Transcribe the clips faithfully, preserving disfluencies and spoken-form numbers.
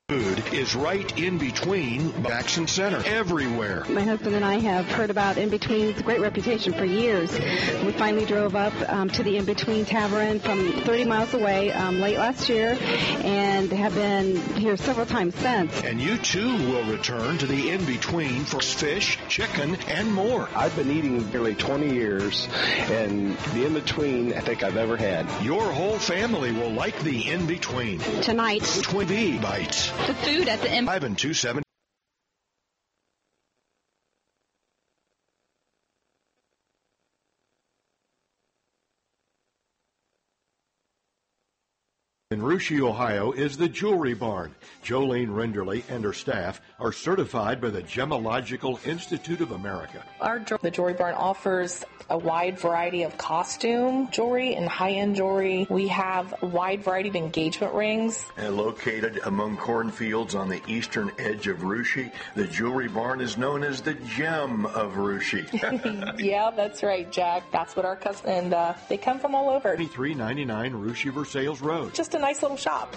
Food is right in between Jackson Center, everywhere. My husband and I have heard about In Between's great reputation for years. We finally drove up um, to the In Between Tavern from thirty miles away um, late last year and have been here several times since. And you too will return to the In Between for fish, chicken, and more. I've been eating nearly twenty years, and the In Between I think I've ever had. Your whole family will like the In Between. Tonight, Twin V Bites. The food at the M. Five and two seven. In Russia, Ohio, is the Jewelry Barn. Jolene Renderly and her staff are certified by the Gemological Institute of America. Our the Jewelry Barn offers a wide variety of costume jewelry and high-end jewelry. We have a wide variety of engagement rings. And located among cornfields on the eastern edge of Russia, the Jewelry Barn is known as the Gem of Russia. Yeah, that's right, Jack. That's what our customers, and uh, they come from all over. twenty-three ninety-nine Russia Versailles Road. Just a nice little shop.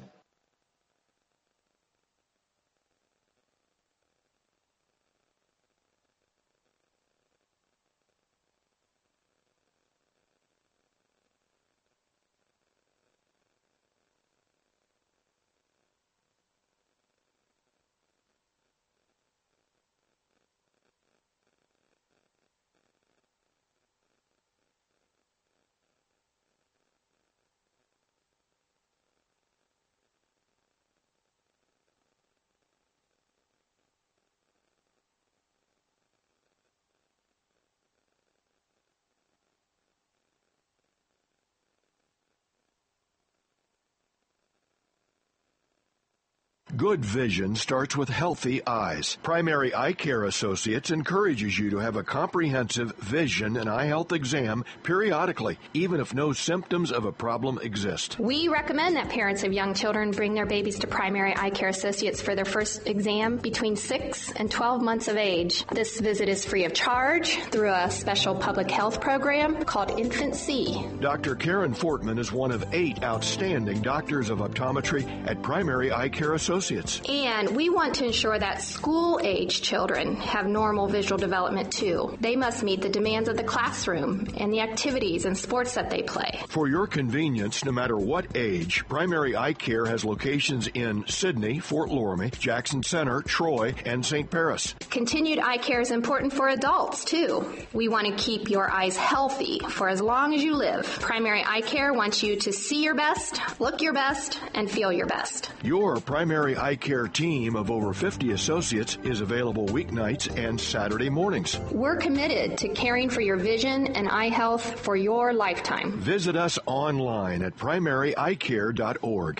Good vision starts with healthy eyes. Primary Eye Care Associates encourages you to have a comprehensive vision and eye health exam periodically, even if no symptoms of a problem exist. We recommend that parents of young children bring their babies to Primary Eye Care Associates for their first exam between six and twelve months of age. This visit is free of charge through a special public health program called Infant C. Doctor Karen Fortman is one of eight outstanding doctors of optometry at Primary Eye Care Associates. And we want to ensure that school-age children have normal visual development, too. They must meet the demands of the classroom and the activities and sports that they play. For your convenience, no matter what age, Primary Eye Care has locations in Sidney, Fort Loramie, Jackson Center, Troy, and Saint Paris. Continued eye care is important for adults, too. We want to keep your eyes healthy for as long as you live. Primary Eye Care wants you to see your best, look your best, and feel your best. Your Primary Eye Care team of over fifty associates is available weeknights and Saturday mornings. We're committed to caring for your vision and eye health for your lifetime. Visit us online at primary eye care dot org.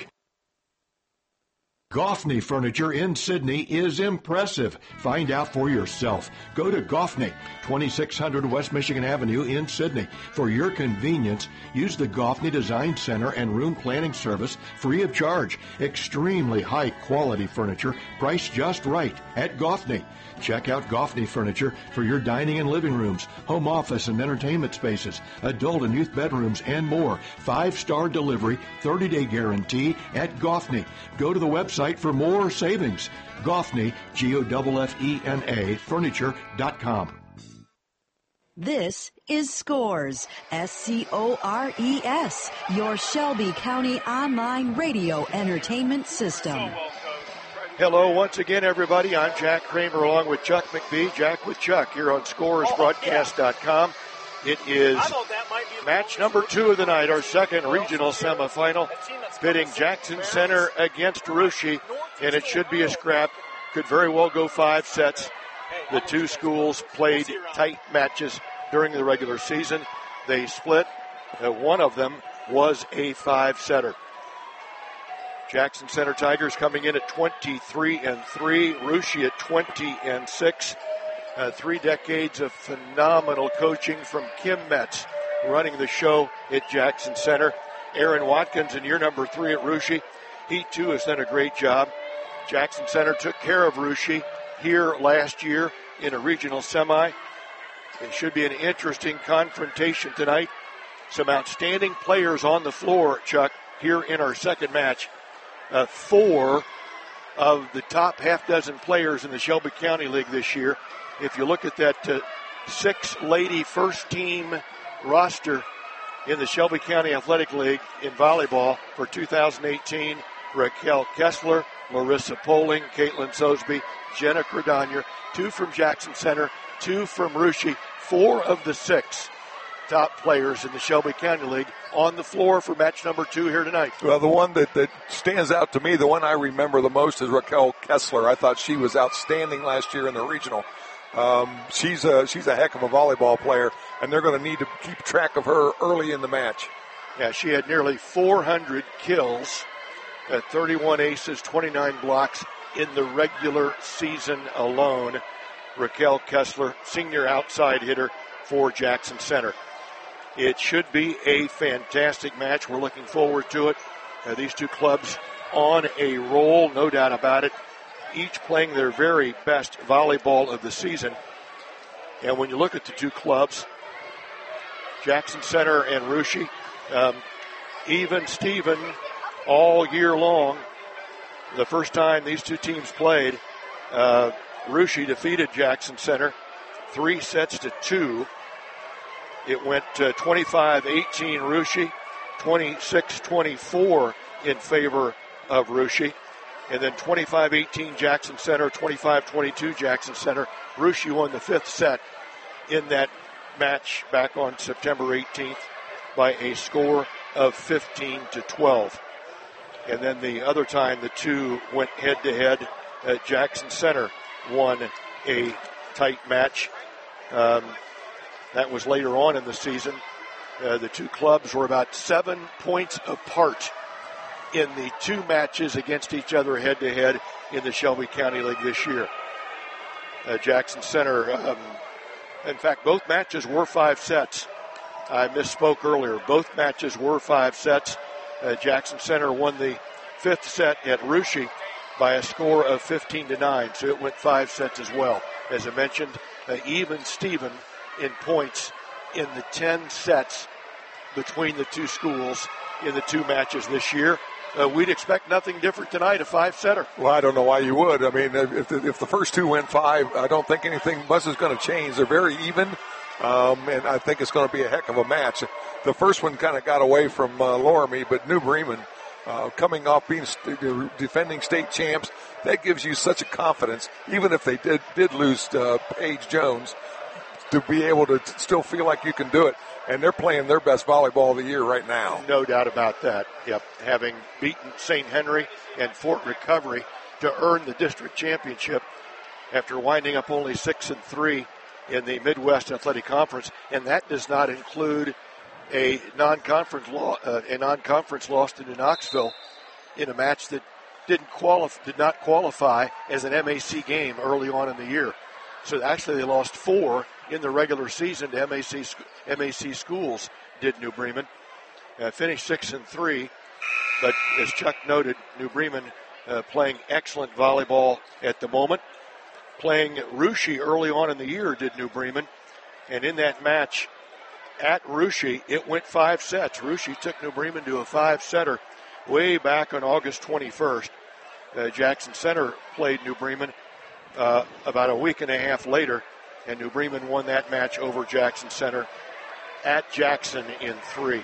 Goffney Furniture in Sidney is impressive. Find out for yourself. Go to Goffney, twenty-six hundred West Michigan Avenue in Sidney. For your convenience, use the Goffney Design Center and Room Planning Service free of charge. Extremely high quality furniture, priced just right at Goffney. Check out Goffney Furniture for your dining and living rooms, home office and entertainment spaces, adult and youth bedrooms, and more. Five-star delivery, thirty-day guarantee at Goffney. Go to the website for more savings. Goffney, G O F F E N A, furniture dot com. This is Scores, S C O R E S, your Shelby County online radio entertainment system. Hello once again, everybody. I'm Jack Kramer along with Chuck McBee. Jack with Chuck here on Scores Broadcast dot com. It is match number two of the night, our second regional semifinal, pitting Jackson Center against Russia, and it should be a scrap. Could very well go five sets. The two schools played tight matches during the regular season. They split. Uh, one of them was a five-setter. Jackson Center Tigers coming in at twenty-three and three, Russia at twenty and six. Uh, three decades of phenomenal coaching from Kim Metz running the show at Jackson Center. Aaron Watkins in year number three at Russia. He too has done a great job. Jackson Center took care of Russia here last year in a regional semi. It should be an interesting confrontation tonight. Some outstanding players on the floor, Chuck, here in our second match. Uh, four of the top half dozen players in the Shelby County League this year. If you look at that uh, six-lady first-team roster in the Shelby County Athletic League in volleyball for two thousand eighteen, Raquel Kessler, Larissa Poling, Caitlin Sosby, Jenna Credonier, two from Jackson Center, two from Russia, four of the six top players in the Shelby County League on the floor for match number two here tonight. Well, the one that, that stands out to me, the one I remember the most is Raquel Kessler. I thought she was outstanding last year in the regional. Um, she's a she's a heck of a volleyball player, and they're going to need to keep track of her early in the match. Yeah, she had nearly four hundred kills, uh, thirty-one aces, twenty-nine blocks in the regular season alone. Raquel Kessler, senior outside hitter for Jackson Center. It should be a fantastic match. We're looking forward to it. Uh, these two clubs on a roll, no doubt about it. Each playing their very best volleyball of the season. And when you look at the two clubs, Jackson Center and Russia, um, even Steven all year long. The first time these two teams played, uh, Russia defeated Jackson Center three sets to two. It went uh, twenty-five eighteen Russia, twenty-six twenty-four in favor of Russia. And then twenty-five eighteen Jackson Center, twenty-five twenty-two Jackson Center. Russia won the fifth set in that match back on September eighteenth by a score of fifteen to twelve. And then the other time the two went head-to-head, uh, Jackson Center won a tight match. Um, that was later on in the season. Uh, the two clubs were about seven points apart in the two matches against each other head-to-head in the Shelby County League this year. Uh, Jackson Center, um, in fact, both matches were five sets. I misspoke earlier. Both matches were five sets. Uh, Jackson Center won the fifth set at Russia by a score of fifteen to nine, so it went five sets as well. As I mentioned, uh, even Steven in points in the ten sets between the two schools in the two matches this year. Uh, we'd expect nothing different tonight, a five-setter. Well, I don't know why you would. I mean, if the, if the first two win five, I don't think anything much is going to change. They're very even, um, and I think it's going to be a heck of a match. The first one kind of got away from uh, Loramie, but New Bremen, uh, coming off being st- defending state champs, that gives you such a confidence, even if they did, did lose uh, Paige Jones, to be able to t- still feel like you can do it. And they're playing their best volleyball of the year right now. No doubt about that. Yep, having beaten Saint Henry and Fort Recovery to earn the district championship after winding up only six and three in the Midwest Athletic Conference, and that does not include a non-conference law, uh, a non-conference loss to New Knoxville in a match that didn't qualify, did not qualify as an M A C game early on in the year. So actually, they lost four in the regular season to M A C M A C schools. Did New Bremen uh, finished six and three, but as Chuck noted, New Bremen uh, playing excellent volleyball at the moment. Playing Russia early on in the year, did New Bremen, and in that match at Russia, it went five sets. Russia took New Bremen to a five-setter way back on August twenty-first. Uh, Jackson Center played New Bremen uh, about a week and a half later, and New Bremen won that match over Jackson Center at Jackson in three.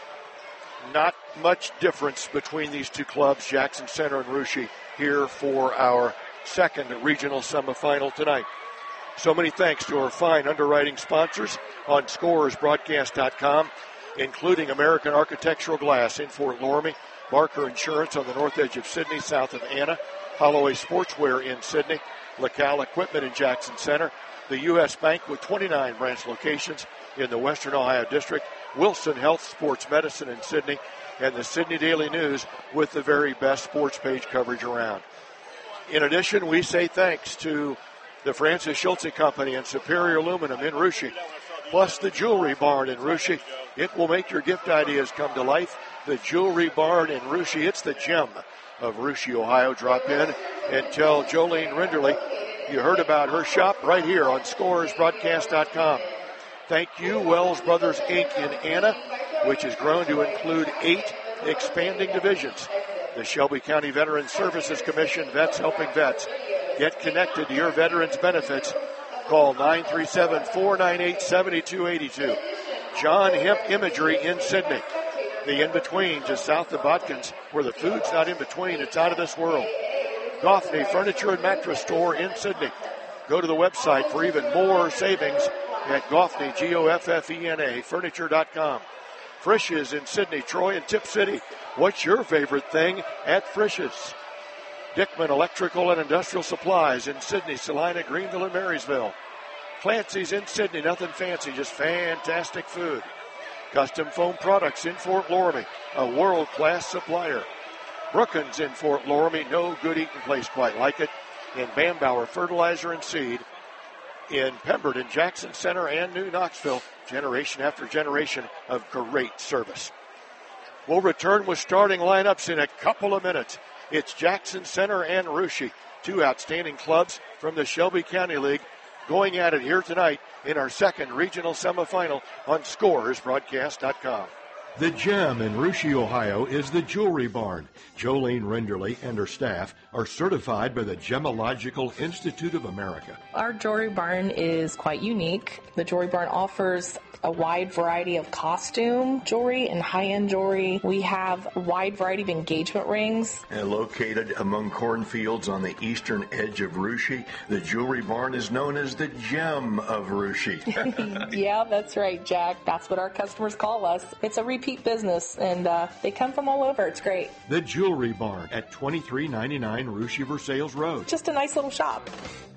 Not much difference between these two clubs, Jackson Center and Russia, here for our second regional semifinal tonight. So many thanks to our fine underwriting sponsors on Scores Broadcast dot com, including American Architectural Glass in Fort Loramie, Barker Insurance on the north edge of Sydney, south of Anna, Holloway Sportswear in Sydney, LaCal Equipment in Jackson Center, the U S Bank with twenty-nine branch locations in the Western Ohio District, Wilson Health Sports Medicine in Sydney, and the Sydney Daily News with the very best sports page coverage around. In addition, we say thanks to the Francis Schultze Company and Superior Aluminum in Russia, plus the Jewelry Barn in Russia. It will make your gift ideas come to life. The Jewelry Barn in Russia, it's the gem of Russia, Ohio. Drop in and tell Jolene Rinderly you heard about her shop right here on Scores Broadcast dot com. Thank you, Wells Brothers Incorporated in Anna, which has grown to include eight expanding divisions. The Shelby County Veterans Services Commission, Vets Helping Vets. Get connected to your veterans benefits. Call nine three seven, four nine eight, seven two eight two. John Hemp Imagery in Sidney. The in-between just south of Botkins, where the food's not in between, it's out of this world. Goffney Furniture and Mattress Store in Sidney. Go to the website for even more savings at Goffney, G O F F E N A, furniture dot com. Frisch's in Sidney, Troy, and Tip City. What's your favorite thing at Frisch's? Dickman Electrical and Industrial Supplies in Sidney, Salina, Greenville, and Marysville. Clancy's in Sidney, nothing fancy, just fantastic food. Custom Foam Products in Fort Loramie, a world-class supplier. Brookins in Fort Loramie, no good eating place quite like it. And Bambauer Fertilizer and Seed in Pemberton, Jackson Center, and New Knoxville. Generation after generation of great service. We'll return with starting lineups in a couple of minutes. It's Jackson Center and Russia, two outstanding clubs from the Shelby County League, going at it here tonight in our second regional semifinal on Scores Broadcast dot com. The gem in Russia, Ohio is the Jewelry Barn. Jolene Renderly and her staff are certified by the Gemological Institute of America. Our Jewelry Barn is quite unique. The Jewelry Barn offers a wide variety of costume jewelry and high-end jewelry. We have a wide variety of engagement rings. And located among cornfields on the eastern edge of Russia, the Jewelry Barn is known as the gem of Russia. Yeah, that's right, Jack. That's what our customers call us. It's a repeat business, and uh, they come from all over. It's great. The Jewelry Barn at twenty-three ninety-nine Russia Versailles Road. Just a nice little shop.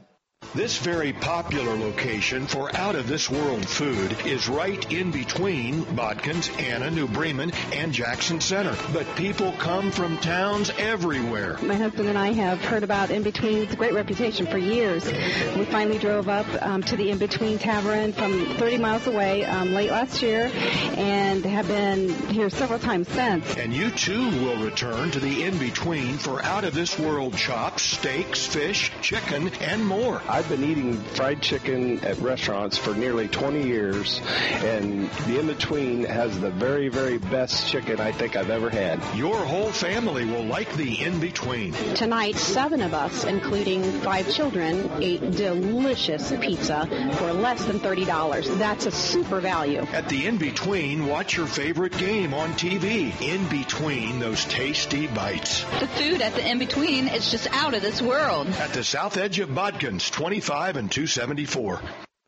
This very popular location for out-of-this-world food is right in between Botkins, Anna, New Bremen, and Jackson Center. But people come from towns everywhere. My husband and I have heard about In-Between. It's a great reputation for years. We finally drove up um, to the In-Between Tavern from thirty miles away um, late last year and have been here several times since. And you, too, will return to the In-Between for out-of-this-world chops, steaks, fish, chicken, and more. I've been eating fried chicken at restaurants for nearly twenty years, and the In-Between has the very, very best chicken I think I've ever had. Your whole family will like the In-Between. Tonight, seven of us, including five children, ate delicious pizza for less than thirty dollars. That's a super value. At the In-Between, watch your favorite game on T V. In-Between those tasty bites. The food at the In-Between is just out of this world. At the south edge of Botkins, twenty-five and two seventy-four.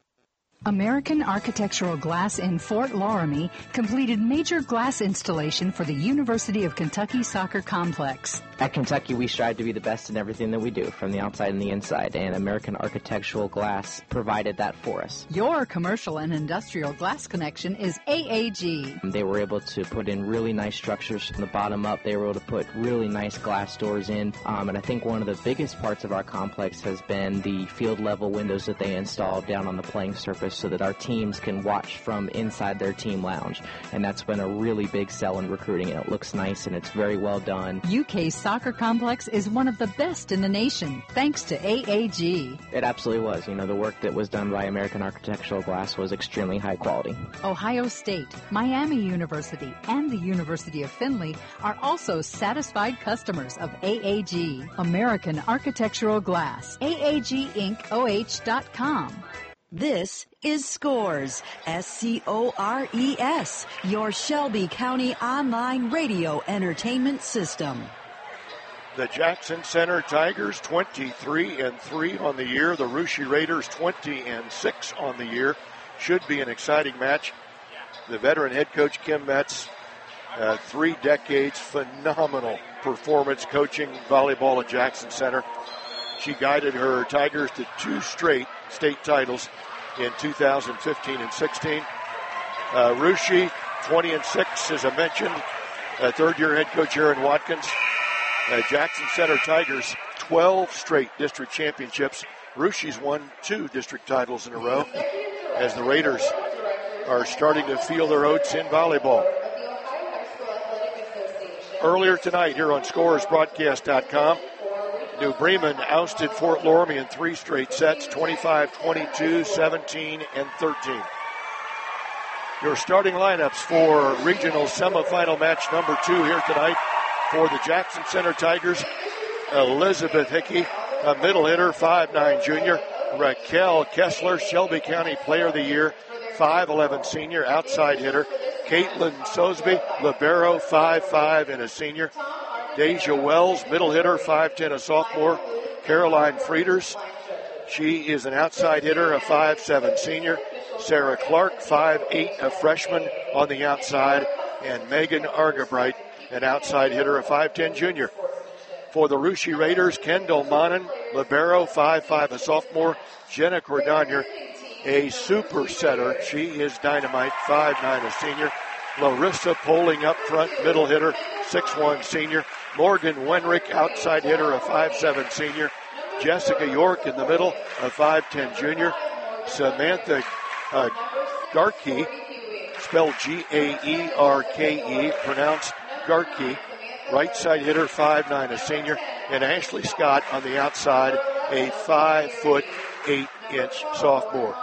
American Architectural Glass in Fort Loramie completed major glass installation for the University of Kentucky Soccer Complex. At Kentucky, we strive to be the best in everything that we do, from the outside and the inside, and American Architectural Glass provided that for us. Your commercial and industrial glass connection is A A G. They were able to put in really nice structures from the bottom up. They were able to put really nice glass doors in, um, and I think one of the biggest parts of our complex has been the field-level windows that they installed down on the playing surface so that our teams can watch from inside their team lounge, and that's been a really big sell in recruiting, and it looks nice and it's very well done. U K's soccer complex is one of the best in the nation, thanks to A A G. It absolutely was. You know, the work that was done by American Architectural Glass was extremely high quality. Ohio State, Miami University, and the University of Findlay are also satisfied customers of A A G. American Architectural Glass. A A G Inc O H dot com. This is Scores, S C O R E S, your Shelby County online radio entertainment system. The Jackson Center Tigers twenty-three and three on the year. The Russia Raiders twenty and six on the year. Should be an exciting match. The veteran head coach Kim Metz, uh, three decades, phenomenal performance coaching volleyball at Jackson Center. She guided her Tigers to two straight state titles in two thousand fifteen and sixteen. Uh, Russia, twenty and six, as I mentioned. Uh, third-year head coach Aaron Watkins. Uh, Jackson Center Tigers, twelve straight district championships. Russia's won two district titles in a row as the Raiders are starting to feel their oats in volleyball. Earlier tonight here on Scores Broadcast dot com, New Bremen ousted Fort Loramie in three straight sets, twenty-five twenty-two, seventeen, and thirteen. Your starting lineups for regional semifinal match number two here tonight. For the Jackson Center Tigers, Elizabeth Hickey, a middle hitter, five nine junior. Raquel Kessler, Shelby County Player of the Year, five eleven senior, outside hitter. Caitlin Sosby, libero, five five and a senior. Deja Wells, middle hitter, five ten, a sophomore. Caroline Frieders, she is an outside hitter, a five seven senior. Sarah Clark, five eight, a freshman on the outside. And Megan Argabright, an outside hitter, a five ten junior. For the Russia Raiders, Kendall Monin, libero, five five, a sophomore. Jenna Cordonier, a super setter. She is dynamite, five nine, a senior. Larissa Poling up front, middle hitter, six one senior. Morgan Wenrick, outside hitter, a five seven senior. Jessica York in the middle, a five ten junior. Samantha uh, Garkey, spelled G A E R K E, pronounced Garkey, right side hitter, five nine, a senior. And Ashley Scott on the outside, a five foot eight inch sophomore.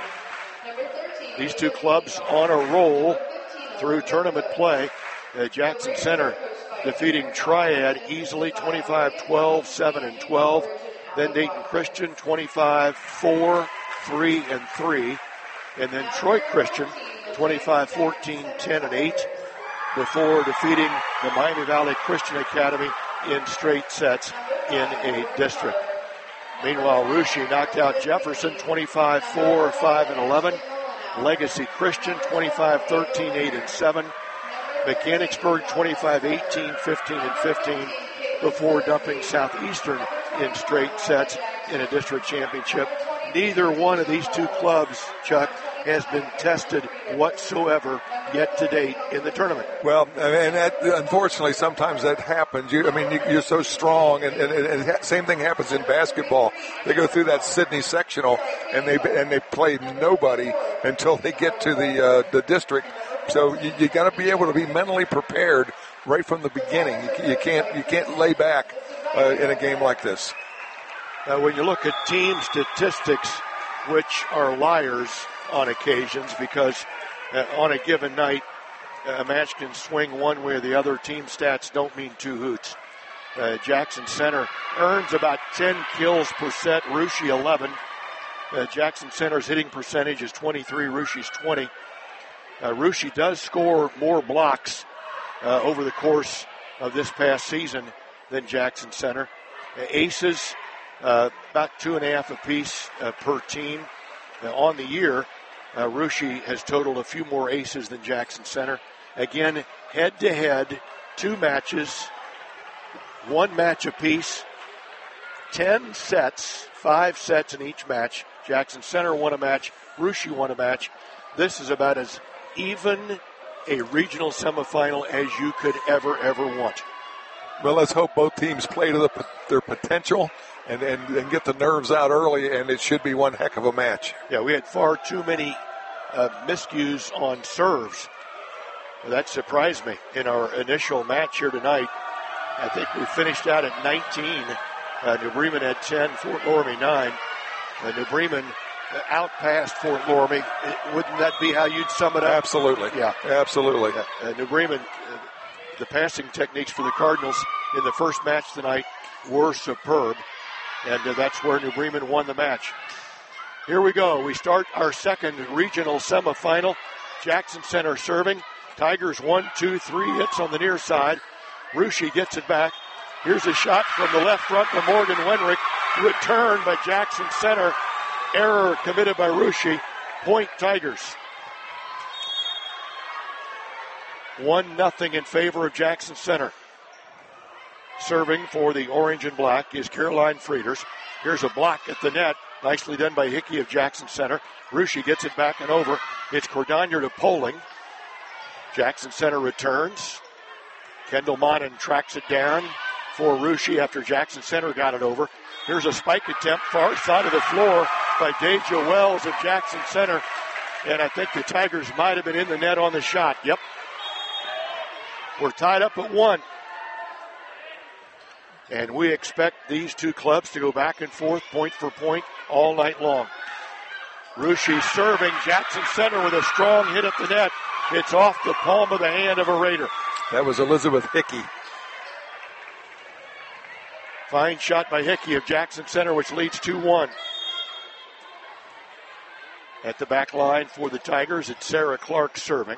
These two clubs on a roll through tournament play. Uh, Jackson Center defeating Triad easily, twenty-five twelve, seven and twelve. Then Dayton Christian, twenty-five four, three and three. And then Troy Christian, twenty-five fourteen, ten and eight, before defeating the Miami Valley Christian Academy in straight sets in a district. Meanwhile, Russia knocked out Jefferson, twenty-five four, five and eleven. Legacy Christian, twenty-five thirteen, eight and seven. Mechanicsburg, twenty-five eighteen, fifteen and fifteen, before dumping Southeastern in straight sets in a district championship. Neither one of these two clubs, Chuck, has been tested whatsoever yet to date in the tournament. Well, and that, unfortunately, sometimes that happens. You, I mean, you, you're so strong, and, and, and the same thing happens in basketball. They go through that Sydney sectional, and they and they play nobody until they get to the uh, the district. So you, you got to be able to be mentally prepared right from the beginning. You, you can't you can't lay back uh, in a game like this. Uh, when you look at team statistics, which are liars on occasions, because uh, on a given night, a match can swing one way or the other. Team stats don't mean two hoots. Uh, Jackson Center earns about ten kills per set, Russia eleven. Uh, Jackson Center's hitting percentage is twenty-three, Russia's twenty. Uh, Russia does score more blocks uh, over the course of this past season than Jackson Center. Uh, aces, uh, about two and a half apiece uh, per team. Uh, on the year, uh, Russia has totaled a few more aces than Jackson Center. Again, head-to-head, two matches, one match apiece, ten sets, five sets in each match. Jackson Center won a match, Russia won a match. This is about as even a regional semifinal as you could ever, ever want. Well, let's hope both teams play to the, their potential and, and, and get the nerves out early, and it should be one heck of a match. Yeah, we had far too many uh, miscues on serves. That surprised me in our initial match here tonight. I think we finished out at nineteen. Uh, New Bremen had ten, Fort Loramie nine. Uh, New Bremen outpassed Fort Loramie. Wouldn't that be how you'd sum it up? Absolutely. Yeah. Absolutely. Uh, uh, New Bremen, uh, the passing techniques for the Cardinals in the first match tonight were superb, and uh, that's where New Bremen won the match. Here we go. We start our second regional semifinal. Jackson Center serving. Tigers one, two, three hits on the near side. Russia gets it back. Here's a shot from the left front to Morgan Wenrick. Return by Jackson Center. Error committed by Russia. Point Tigers. One nothing in favor of Jackson Center. Serving for the orange and black is Caroline Frieders. Here's a block at the net. Nicely done by Hickey of Jackson Center. Russia gets it back and over. It's Cordonier to Poling. Jackson Center returns. Kendall Monin tracks it down for Russia after Jackson Center got it over. Here's a spike attempt, far side of the floor by Deja Wells of Jackson Center. And I think the Tigers might have been in the net on the shot. Yep. We're tied up at one. And we expect these two clubs to go back and forth, point for point, all night long. Russia serving. Jackson Center with a strong hit at the net. It's off the palm of the hand of a Raider. That was Elizabeth Hickey. Fine shot by Hickey of Jackson Center, which leads two one. At the back line for the Tigers, it's Sarah Clark serving.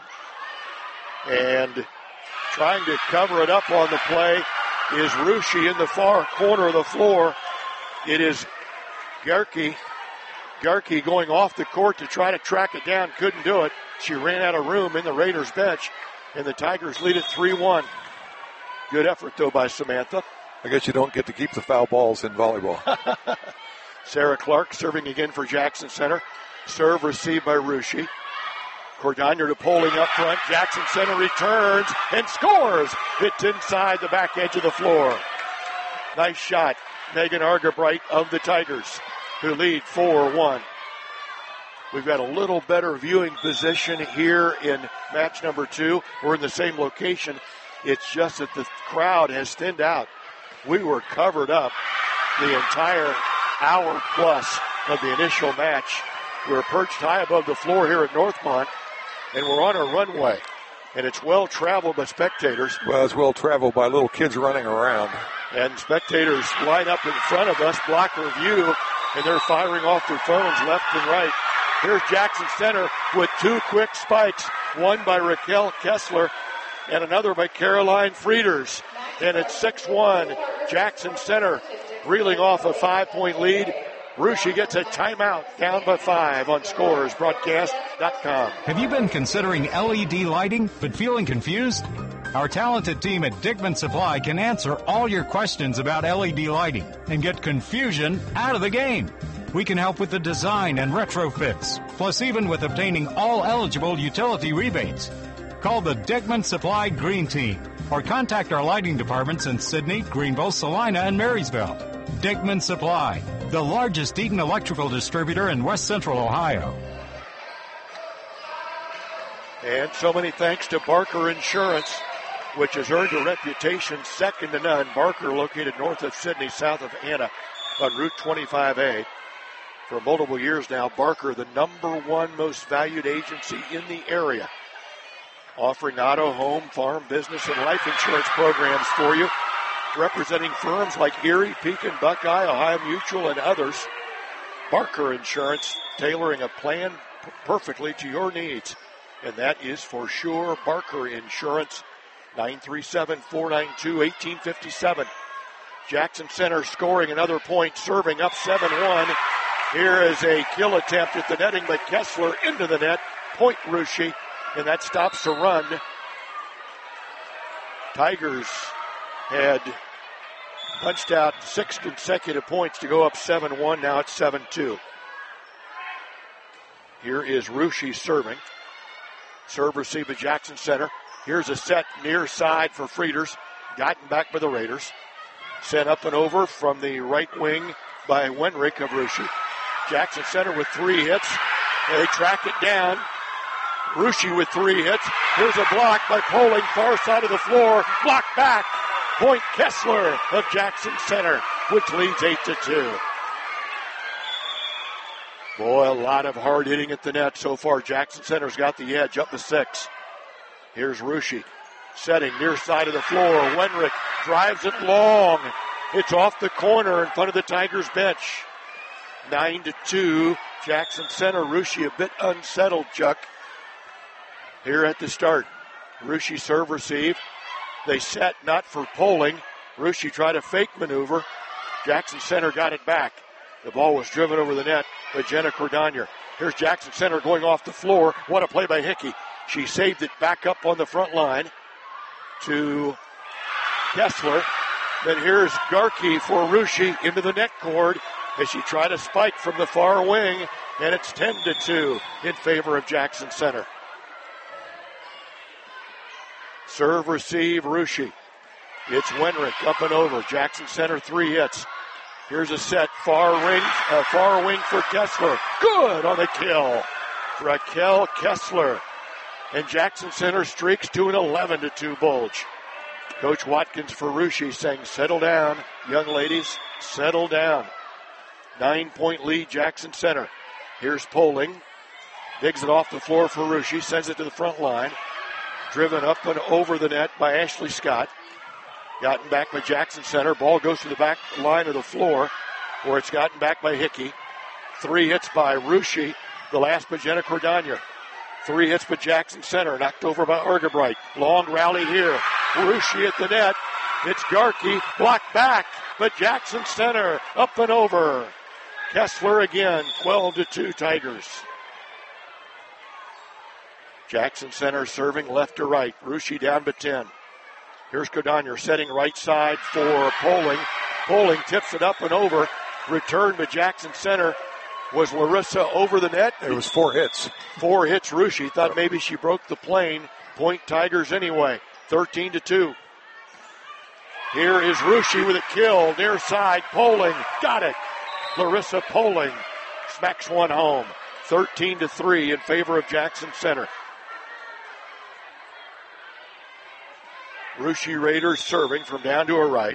And trying to cover it up on the play is Ruschi in the far corner of the floor. It is Garkey. Garkey going off the court to try to track it down. Couldn't do it. She ran out of room in the Raiders bench. And the Tigers lead it three one. Good effort, though, by Samantha. I guess you don't get to keep the foul balls in volleyball. Sarah Clark serving again for Jackson Center. Serve received by Ruschi. Cordonier to Poling up front. Jackson Center returns and scores. It's inside the back edge of the floor. Nice shot. Megan Argabright of the Tigers, who lead four one. We've got a little better viewing position here in match number two. We're in the same location. It's just that the crowd has thinned out. We were covered up the entire hour plus of the initial match. We're perched high above the floor here at Northmont, and we're on a runway. And it's well traveled by spectators. Well, it's well traveled by little kids running around. And spectators line up in front of us, block our view, and they're firing off their phones left and right. Here's Jackson Center with two quick spikes, one by Raquel Kessler and another by Caroline Frieders. And it's six one. Jackson Center reeling off a five-point lead. Ruschi gets a timeout, down by five on Scores Broadcast dot com. Have you been considering L E D lighting but feeling confused? Our talented team at Dickman Supply can answer all your questions about L E D lighting and get confusion out of the game. We can help with the design and retrofits, plus even with obtaining all eligible utility rebates. Call the Dickman Supply Green Team or contact our lighting departments in Sidney, Greenville, Salina, and Marysville. Dickman Supply, the largest Eaton electrical distributor in West Central Ohio. And so many thanks to Barker Insurance, which has earned a reputation second to none. Barker, located north of Sidney, south of Anna, on Route twenty-five A. For multiple years now, Barker, the number one most valued agency in the area, offering auto, home, farm, business, and life insurance programs for you, representing firms like Erie, Pekin, Buckeye, Ohio Mutual, and others. Barker Insurance, tailoring a plan p- perfectly to your needs. And that is for sure Barker Insurance, nine three seven, four nine two, one eight five seven. Jackson Center scoring another point, serving up seven one. Here is a kill attempt at the netting, but Kessler into the net. Point Ruschi, and that stops the run. Tigers had punched out six consecutive points to go up seven one. Now it's seven two. Here is Ruschi serving. Serve received at Jackson Center. Here's a set near side for Frieders. Gotten back by the Raiders. Sent up and over from the right wing by Wenrick of Ruschi. Jackson Center with three hits. They track it down. Ruschi with three hits. Here's a block by Poling, far side of the floor. Block back. Point Kessler of Jackson Center, which leads eight to two. Boy, a lot of hard hitting at the net so far. Jackson Center's got the edge, up to six. Here's Ruschi setting near side of the floor. Wenrick drives it long. It's off the corner in front of the Tigers bench. Nine to two. Jackson Center. Ruschi a bit unsettled, Chuck. Here at the start. Ruschi serve receive. They set not for Poling. Ruschi tried a fake maneuver. Jackson Center got it back. The ball was driven over the net by Jenna Cordonier. Here's Jackson Center going off the floor. What a play by Hickey. She saved it back up on the front line to Kessler. Then here's Garkey for Ruschi into the net cord as she tried to spike from the far wing, and it's ten to two in favor of Jackson Center. Serve, receive, Ruschi. It's Wenrick up and over. Jackson Center, three hits. Here's a set, far wing, uh, far wing for Kessler. Good on the kill. Raquel Kessler. And Jackson Center streaks to an eleven to two bulge. Coach Watkins for Ruschi saying, settle down, young ladies, settle down. Nine-point lead, Jackson Center. Here's Poling. Digs it off the floor for Ruschi, sends it to the front line. Driven up and over the net by Ashley Scott. Gotten back by Jackson Center. Ball goes to the back line of the floor where it's gotten back by Hickey. Three hits by Ruschi. The last by Jenna Cordagna. Three hits by Jackson Center. Knocked over by Argabright. Long rally here. Ruschi at the net. It's Garkey. Blocked back. But Jackson Center up and over. Kessler again. twelve to two Tigers. Jackson Center serving left to right. Ruschi down by ten. Here's Cordagna setting right side for Poling. Poling tips it up and over. Return by Jackson Center. Was Larissa over the net? It was four hits. Four hits. Ruschi thought maybe she broke the plane. Point Tigers anyway. thirteen to two. Here is Ruschi with a kill. Near side. Poling. Got it. Larissa Poling smacks one home. thirteen to three in favor of Jackson Center. Ruschi Raiders serving from down to her right.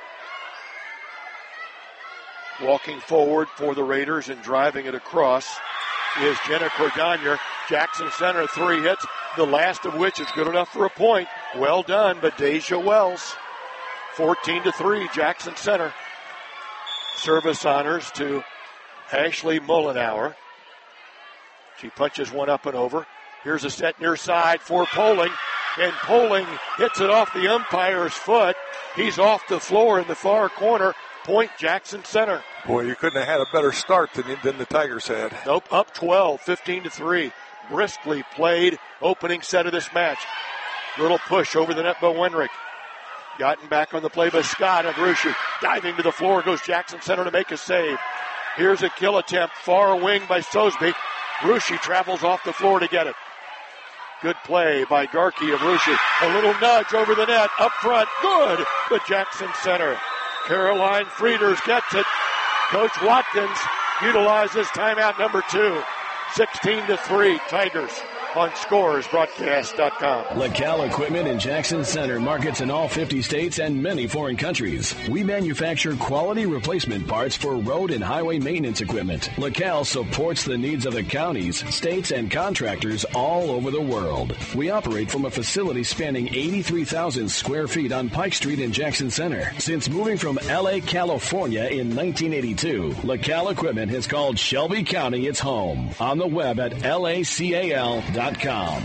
Walking forward for the Raiders and driving it across is Jenna Cordagna. Jackson Center, three hits, the last of which is good enough for a point. Well done, but Deja Wells. fourteen to three, Jackson Center. Service honors to Ashley Mullenauer. She punches one up and over. Here's a set near side for Poling. And Poling hits it off the umpire's foot. He's off the floor in the far corner. Point Jackson Center. Boy, you couldn't have had a better start than, than the Tigers had. Nope, up twelve, fifteen to three. Briskly played opening set of this match. Little push over the net by Wenrick. Gotten back on the play by Scott and Ruschi. Diving to the floor goes Jackson Center to make a save. Here's a kill attempt. Far wing by Sosby. Ruschi travels off the floor to get it. Good play by Garkey of Ruschi. A little nudge over the net. Up front. Good. But Jackson Center. Caroline Frieders gets it. Coach Watkins utilizes timeout number two. sixteen to three Tigers on Scores Broadcast dot com. LaCal Equipment in Jackson Center markets in all fifty states and many foreign countries. We manufacture quality replacement parts for road and highway maintenance equipment. LaCal supports the needs of the counties, states, and contractors all over the world. We operate from a facility spanning eighty-three thousand square feet on Pike Street in Jackson Center. Since moving from L A, California in nineteen eighty-two, LaCal Equipment has called Shelby County its home. On the web at L A C A L dot com.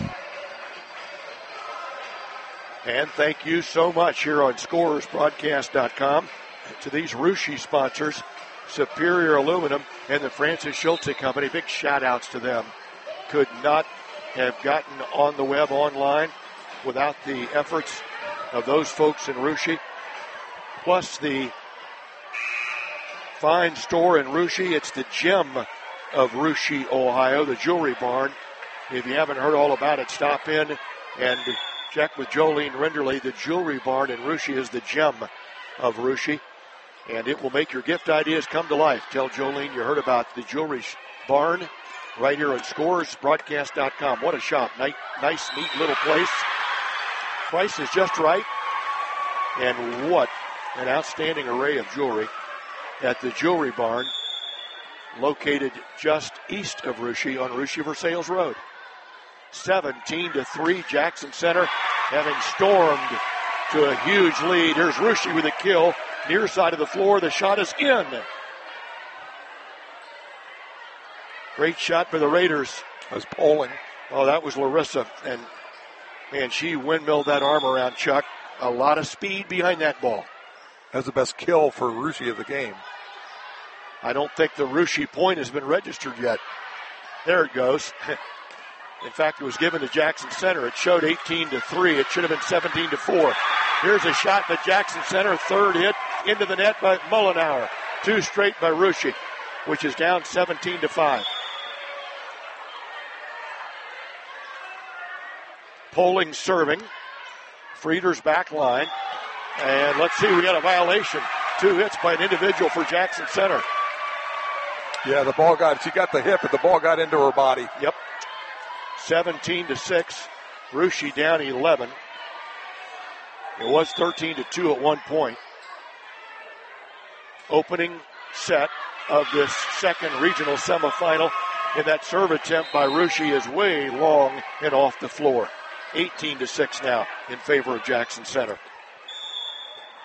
And thank you so much here on Scores Broadcast dot com to these Ruschi sponsors, Superior Aluminum and the Francis Schultze Company. Big shout outs to them. Could not have gotten on the web online without the efforts of those folks in Ruschi. Plus the fine store in Ruschi. It's the gem of Ruschi, Ohio, the Jewelry Barn. If you haven't heard all about it, stop in and check with Jolene Renderly. The Jewelry Barn in Ruschi is the gem of Ruschi, and it will make your gift ideas come to life. Tell Jolene you heard about the Jewelry Barn right here on Scores Broadcast dot com. What a shop. Nice, nice, neat little place. Price is just right, and what an outstanding array of jewelry at the Jewelry Barn, located just east of Ruschi on Ruschi Versailles Road. seventeen to three, Jackson Center having stormed to a huge lead. Here's Ruschi with a kill. Near side of the floor, the shot is in. Great shot for the Raiders. That was Poling. Oh, that was Larissa. And, man, she windmilled that arm around Chuck. A lot of speed behind that ball. That's the best kill for Ruschi of the game. I don't think the Ruschi point has been registered yet. There it goes. In fact, it was given to Jackson Center. It showed eighteen to three. It should have been seventeen to four. Here's a shot by Jackson Center. Third hit into the net by Mullenauer. Two straight by Ruschi, which is down seventeen to five. Poling serving. Frieder's back line. And let's see, we got a violation. Two hits by an individual for Jackson Center. Yeah, the ball got, she got the hip, but the ball got into her body. Yep. seventeen to six. Ruschi down eleven. It was thirteen to two at one point. Opening set of this second regional semifinal, and that serve attempt by Ruschi is way long and off the floor. eighteen to six now in favor of Jackson Center.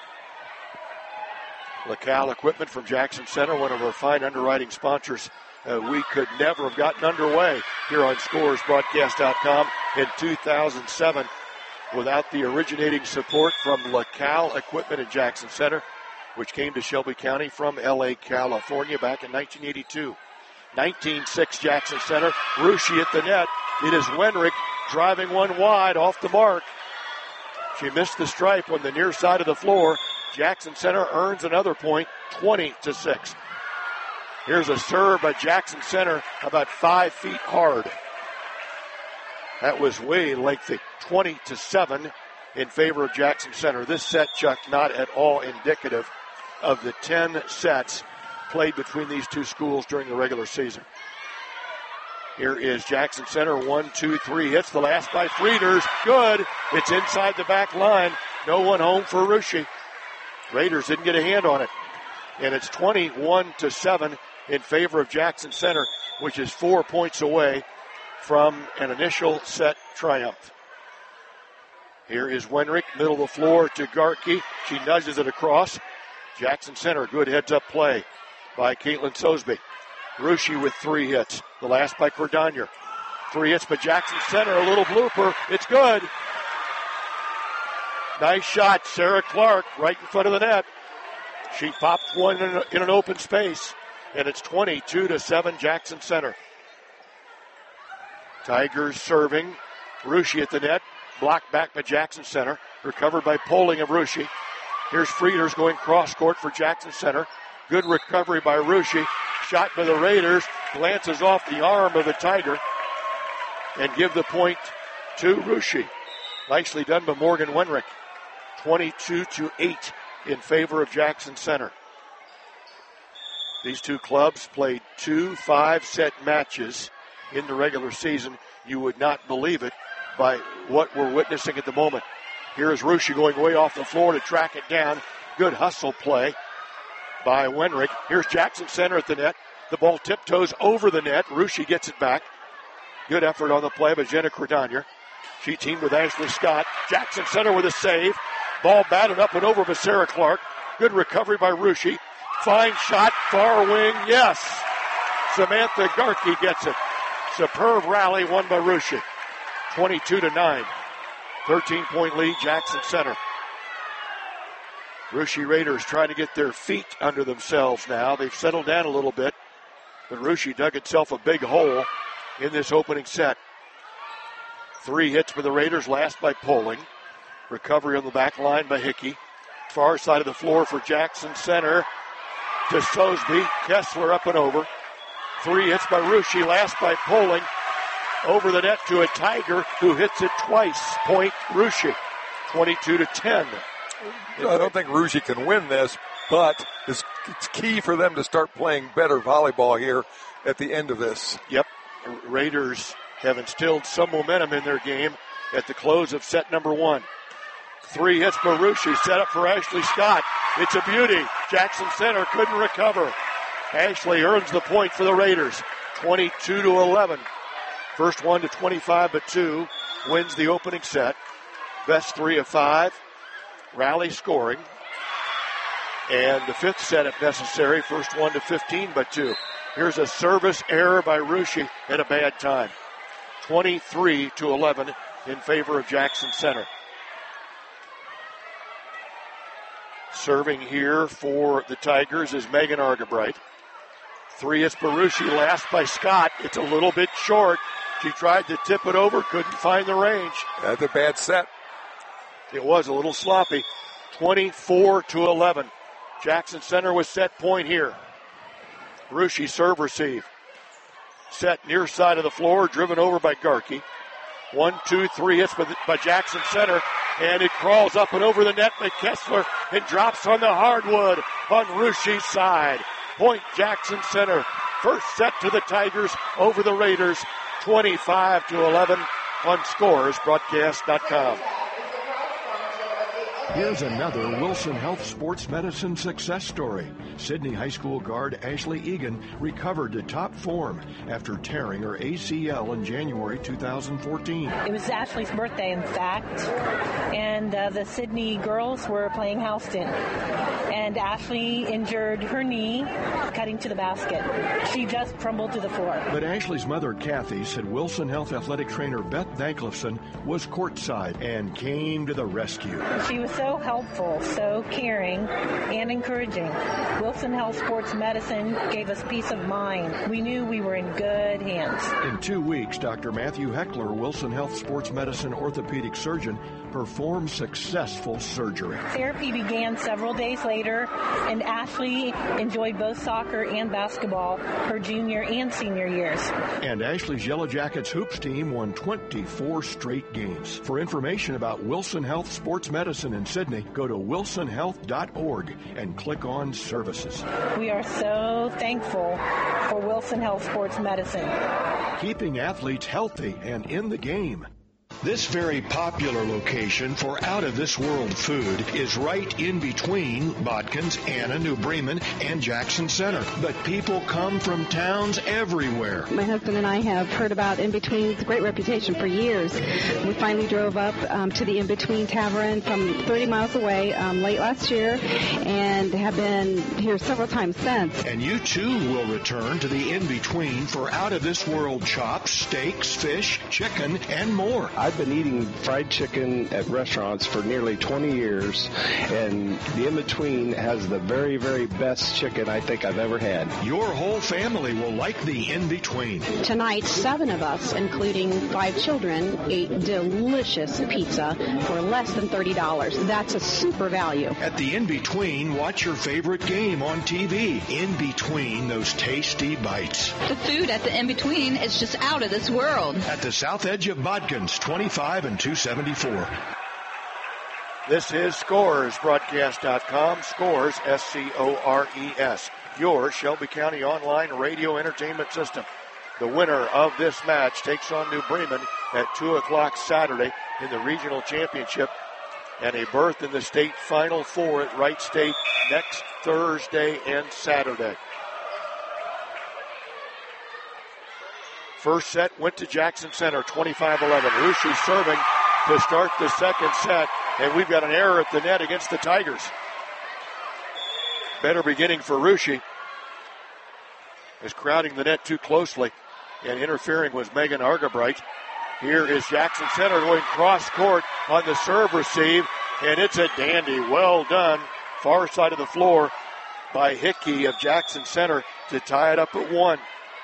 LaCal Equipment from Jackson Center, one of our fine underwriting sponsors. Uh, we could never have gotten underway here on Scores Broadcast dot com in two thousand seven without the originating support from LaCal Equipment in Jackson Center, which came to Shelby County from L A, California back in nineteen eighty-two. nineteen six Jackson Center. Ruschi at the net. It is Wenrick driving one wide off the mark. She missed the stripe on the near side of the floor. Jackson Center earns another point, twenty to six. Here's a serve by Jackson Center, about five feet hard. That was way lengthy, twenty to seven in favor of Jackson Center. This set, Chuck, not at all indicative of the ten sets played between these two schools during the regular season. Here is Jackson Center, one, two, three hits. The last by Frieders, good. It's inside the back line. No one home for Ruschi. Raiders didn't get a hand on it. And it's twenty-one to seven in favor of Jackson Center, which is four points away from an initial set triumph. Here is Wenrick, middle of the floor to Garkey. She nudges it across. Jackson Center, good heads-up play by Caitlin Sosby. Ruschi with three hits. The last by Cordonier. Three hits by Jackson Center. A little blooper. It's good. Nice shot. Sarah Clark right in front of the net. She popped one in, a, in an open space. And it's twenty-two to seven Jackson Center. Tigers serving. Ruschi at the net. Blocked back by Jackson Center. Recovered by Poling of Ruschi. Here's Frieders going cross-court for Jackson Center. Good recovery by Ruschi. Shot by the Raiders. Glances off the arm of the Tiger. And give the point to Ruschi. Nicely done by Morgan Wenrick. twenty-two to eight in favor of Jackson Center. These two clubs played two five-set matches in the regular season. You would not believe it by what we're witnessing at the moment. Here is Ruschi going way off the floor to track it down. Good hustle play by Wenrick. Here's Jackson Center at the net. The ball tiptoes over the net. Ruschi gets it back. Good effort on the play by Jenna Cordonier. She teamed with Ashley Scott. Jackson Center with a save. Ball batted up and over by Sarah Clark. Good recovery by Ruschi. Fine shot, far wing, yes. Samantha Garkey gets it. Superb rally won by Ruschi. twenty-two to nine. thirteen-point lead, Jackson Center. Ruschi Raiders trying to get their feet under themselves now. They've settled down a little bit, but Ruschi dug itself a big hole in this opening set. Three hits for the Raiders, last by Poling. Recovery on the back line by Hickey. Far side of the floor for Jackson Center to Sosby. Kessler up and over. Three hits by Ruschi, last by Poling. Over the net to a Tiger who hits it twice. Point Ruschi. twenty-two to ten. I don't think Ruschi can win this, but it's, it's key for them to start playing better volleyball here at the end of this. Yep. Raiders have instilled some momentum in their game at the close of set number one. Three hits for Ruschi, set up for Ashley Scott. It's a beauty. Jackson Center couldn't recover. Ashley earns the point for the Raiders. twenty-two to eleven. First one to twenty-five but two. Wins the opening set. Best three of five. Rally scoring. And the fifth set if necessary. First one to fifteen but two. Here's a service error by Ruschi at a bad time. twenty-three to eleven in favor of Jackson Center. Serving here for the Tigers is Megan Argabright. Three hits for Ruschi, last by Scott. It's a little bit short. She tried to tip it over, couldn't find the range. That's a bad set. It was a little sloppy. twenty-four to eleven. Jackson Center with set point here. Ruschi serve receive. Set near side of the floor, driven over by Garkey. One, two, three hits by, the, by Jackson Center. And it crawls up and over the net by Kessler. It drops on the hardwood on Ruschi's side. Point Jackson Center. First set to the Tigers over the Raiders. twenty-five to eleven on Scores Broadcast dot com. Here's another Wilson Health Sports Medicine success story. Sydney High School guard Ashley Egan recovered to top form after tearing her A C L in January two thousand fourteen. It was Ashley's birthday, in fact, and uh, the Sydney girls were playing Houston. And Ashley injured her knee cutting to the basket. She just crumbled to the floor. But Ashley's mother, Kathy, said Wilson Health athletic trainer Beth Danklifson was courtside and came to the rescue. She was so helpful, so caring, and encouraging. Wilson Health Sports Medicine gave us peace of mind. We knew we were in good hands. In two weeks, Doctor Matthew Heckler, Wilson Health Sports Medicine orthopedic surgeon, performed successful surgery. Therapy began several days later, and Ashley enjoyed both soccer and basketball her junior and senior years. And Ashley's Yellow Jackets hoops team won twenty-four straight games. For information about Wilson Health Sports Medicine in Sydney, go to wilson health dot org and click on Services. We are so thankful for Wilson Health Sports Medicine. Keeping athletes healthy and in the game. This very popular location for out-of-this-world food is right in between Bodkins, Anna, New Bremen, and Jackson Center. But people come from towns everywhere. My husband and I have heard about In-Between's great reputation for years. We finally drove up um, to the In-Between Tavern from thirty miles away um, late last year and have been here several times since. And you, too, will return to the In-Between for out-of-this-world chops, steaks, fish, chicken, and more. I've been eating fried chicken at restaurants for nearly twenty years, and the In-Between has the very, very best chicken I think I've ever had. Your whole family will like the In-Between. Tonight, seven of us, including five children, ate delicious pizza for less than thirty dollars. That's a super value. At the In-Between, watch your favorite game on T V. In between those tasty bites. The food at the In-Between is just out of this world. At the south edge of Bodkins, twenty-five and two seventy-four. This is Scores, broadcast dot com. Scores, S C O R E S. Your Shelby County online radio entertainment system. The winner of this match takes on New Bremen at two o'clock Saturday in the regional championship, and a berth in the state Final Four at Wright State next Thursday and Saturday. First set went to Jackson Center, twenty-five eleven. Russia serving to start the second set, and we've got an error at the net against the Tigers. Better beginning for Russia. Is crowding the net too closely, and interfering was Megan Argabright. Here is Jackson Center going cross court on the serve receive, and it's a dandy. Well done. Far side of the floor by Hickey of Jackson Center to tie it up at one.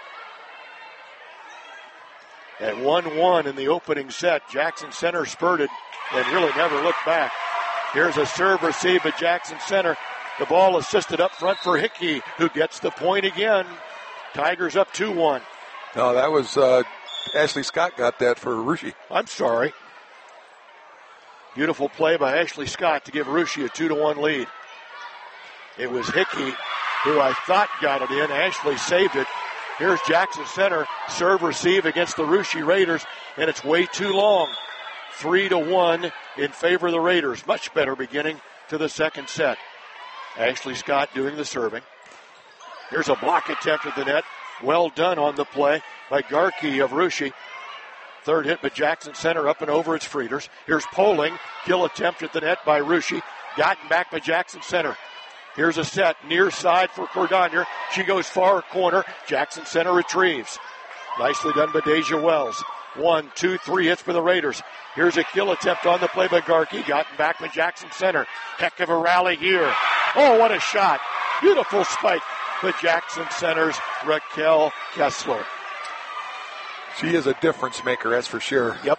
At one one in the opening set, Jackson Center spurted and really never looked back. Here's a serve receive at Jackson Center. The ball assisted up front for Hickey, who gets the point again. Tigers up two one. No, that was uh, Ashley Scott got that for Russia. I'm sorry. Beautiful play by Ashley Scott to give Russia a two to one lead. It was Hickey who I thought got it in. Ashley saved it. Here's Jackson Center, serve receive against the Russia Raiders, and it's way too long. Three to one in favor of the Raiders. Much better beginning to the second set. Ashley Scott doing the serving. Here's a block attempt at the net. Well done on the play by Garkey of Russia. Third hit by Jackson Center up and over its Frieders. Here's Poling. Kill attempt at the net by Russia. Gotten back by Jackson Center. Here's a set near side for Cordonier. She goes far corner. Jackson Center retrieves. Nicely done by Deja Wells. One, two, three hits for the Raiders. Here's a kill attempt on the play by Garkey. Gotten back by Jackson Center. Heck of a rally here. Oh, what a shot. Beautiful spike by Jackson Center's Raquel Kessler. She is a difference maker, that's for sure. Yep.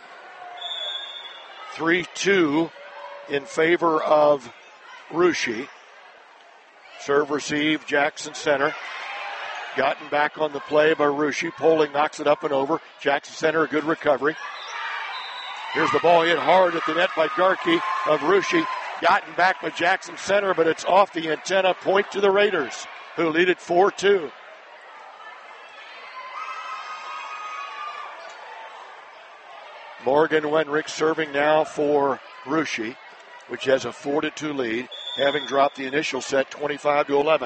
three two in favor of Russia. Serve receive, Jackson Center. Gotten back on the play by Russia. Poling knocks it up and over. Jackson Center, a good recovery. Here's the ball hit hard at the net by Garkey of Russia. Gotten back by Jackson Center, but it's off the antenna. Point to the Raiders, who lead it four two. Morgan Wenrick serving now for Russia. which has a four to two lead, having dropped the initial set twenty-five to eleven.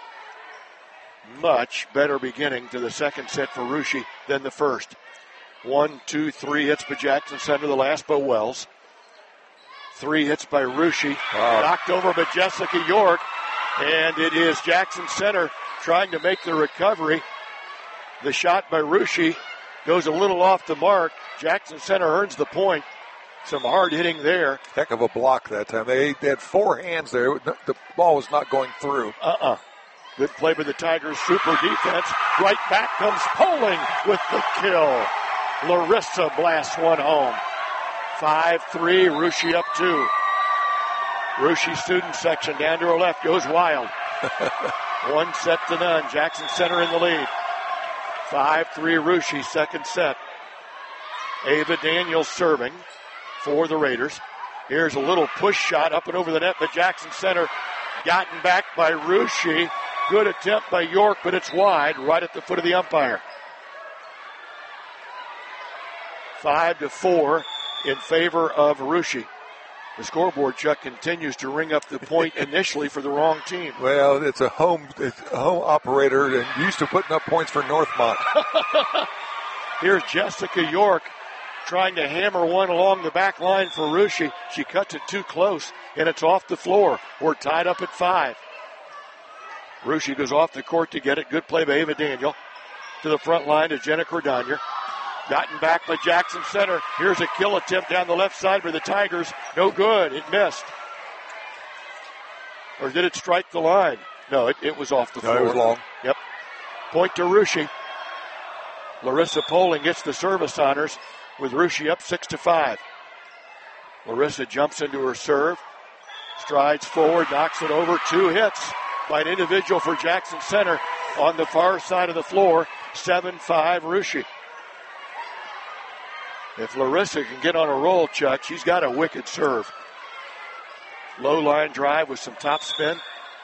Much better beginning to the second set for Russia than the first. One, two, three hits by Jackson Center, the last by Wells. Three hits by Russia. Wow. Knocked over by Jessica York. And it is Jackson Center trying to make the recovery. The shot by Russia goes a little off the mark. Jackson Center earns the point. Some hard hitting there. Heck of a block that time. They, they had four hands there. The ball was not going through. Uh-uh. Good play by the Tigers. Super defense. Right back comes Poling with the kill. Larissa blasts one home. five three, Russia up two. Russia student section down to her left goes wild. One set to none. Jackson Center in the lead. five three Russia, second set. Ava Daniels serving for the Raiders. Here's a little push shot up and over the net, but Jackson Center gotten back by Russia. Good attempt by York, but it's wide, right at the foot of the umpire. Five to four in favor of Russia. The scoreboard, Chuck, continues to ring up the point initially for the wrong team. Well, it's a home, it's a home operator and used to putting up points for Northmont. Here's Jessica York trying to hammer one along the back line for Russia. She cuts it too close, and it's off the floor. We're tied up at five. Russia goes off the court to get it. Good play by Ava Daniel. To the front line to Jenna Cordonier. Gotten back by Jackson Center. Here's a kill attempt down the left side for the Tigers. No good. It missed. Or did it strike the line? No, it, it was off the floor. No, it was long. Yep. Point to Russia. Larissa Poling gets the service honors with Russia up six to five. Larissa jumps into her serve. Strides forward, knocks it over. Two hits by an individual for Jackson Center on the far side of the floor. seven five Russia. If Larissa can get on a roll, Chuck, she's got a wicked serve. Low line drive with some top spin.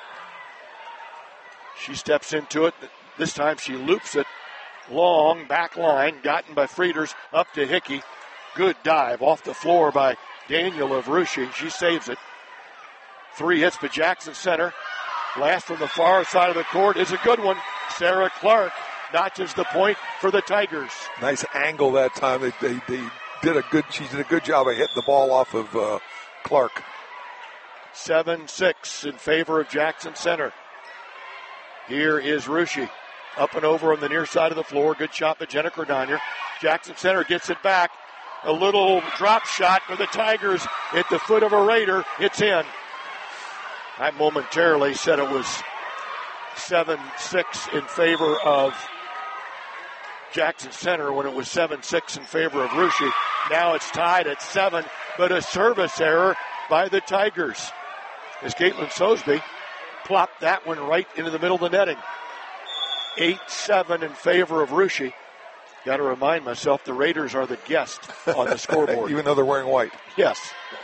She steps into it. This time she loops it. Long back line, gotten by Frieders up to Hickey. Good dive off the floor by Daniel of Russia. She saves it. Three hits by Jackson Center. Last from the far side of the court is a good one. Sarah Clark notches the point for the Tigers. Nice angle that time. They, they, they did a good. She did a good job of hitting the ball off of uh, Clark. seven six in favor of Jackson Center. Here is Russia up and over on the near side of the floor. Good shot by Jenna Cordonier. Jackson Center gets it back. A little drop shot for the Tigers at the foot of a Raider. It's in. I momentarily said it was seven six in favor of Jackson Center when it was seven six in favor of Russia. Now it's tied at seven, but a service error by the Tigers as Caitlin Sosby plopped that one right into the middle of the netting. eight seven in favor of Russia. Got to remind myself the Raiders are the guest on the scoreboard. Even though they're wearing white. Yes.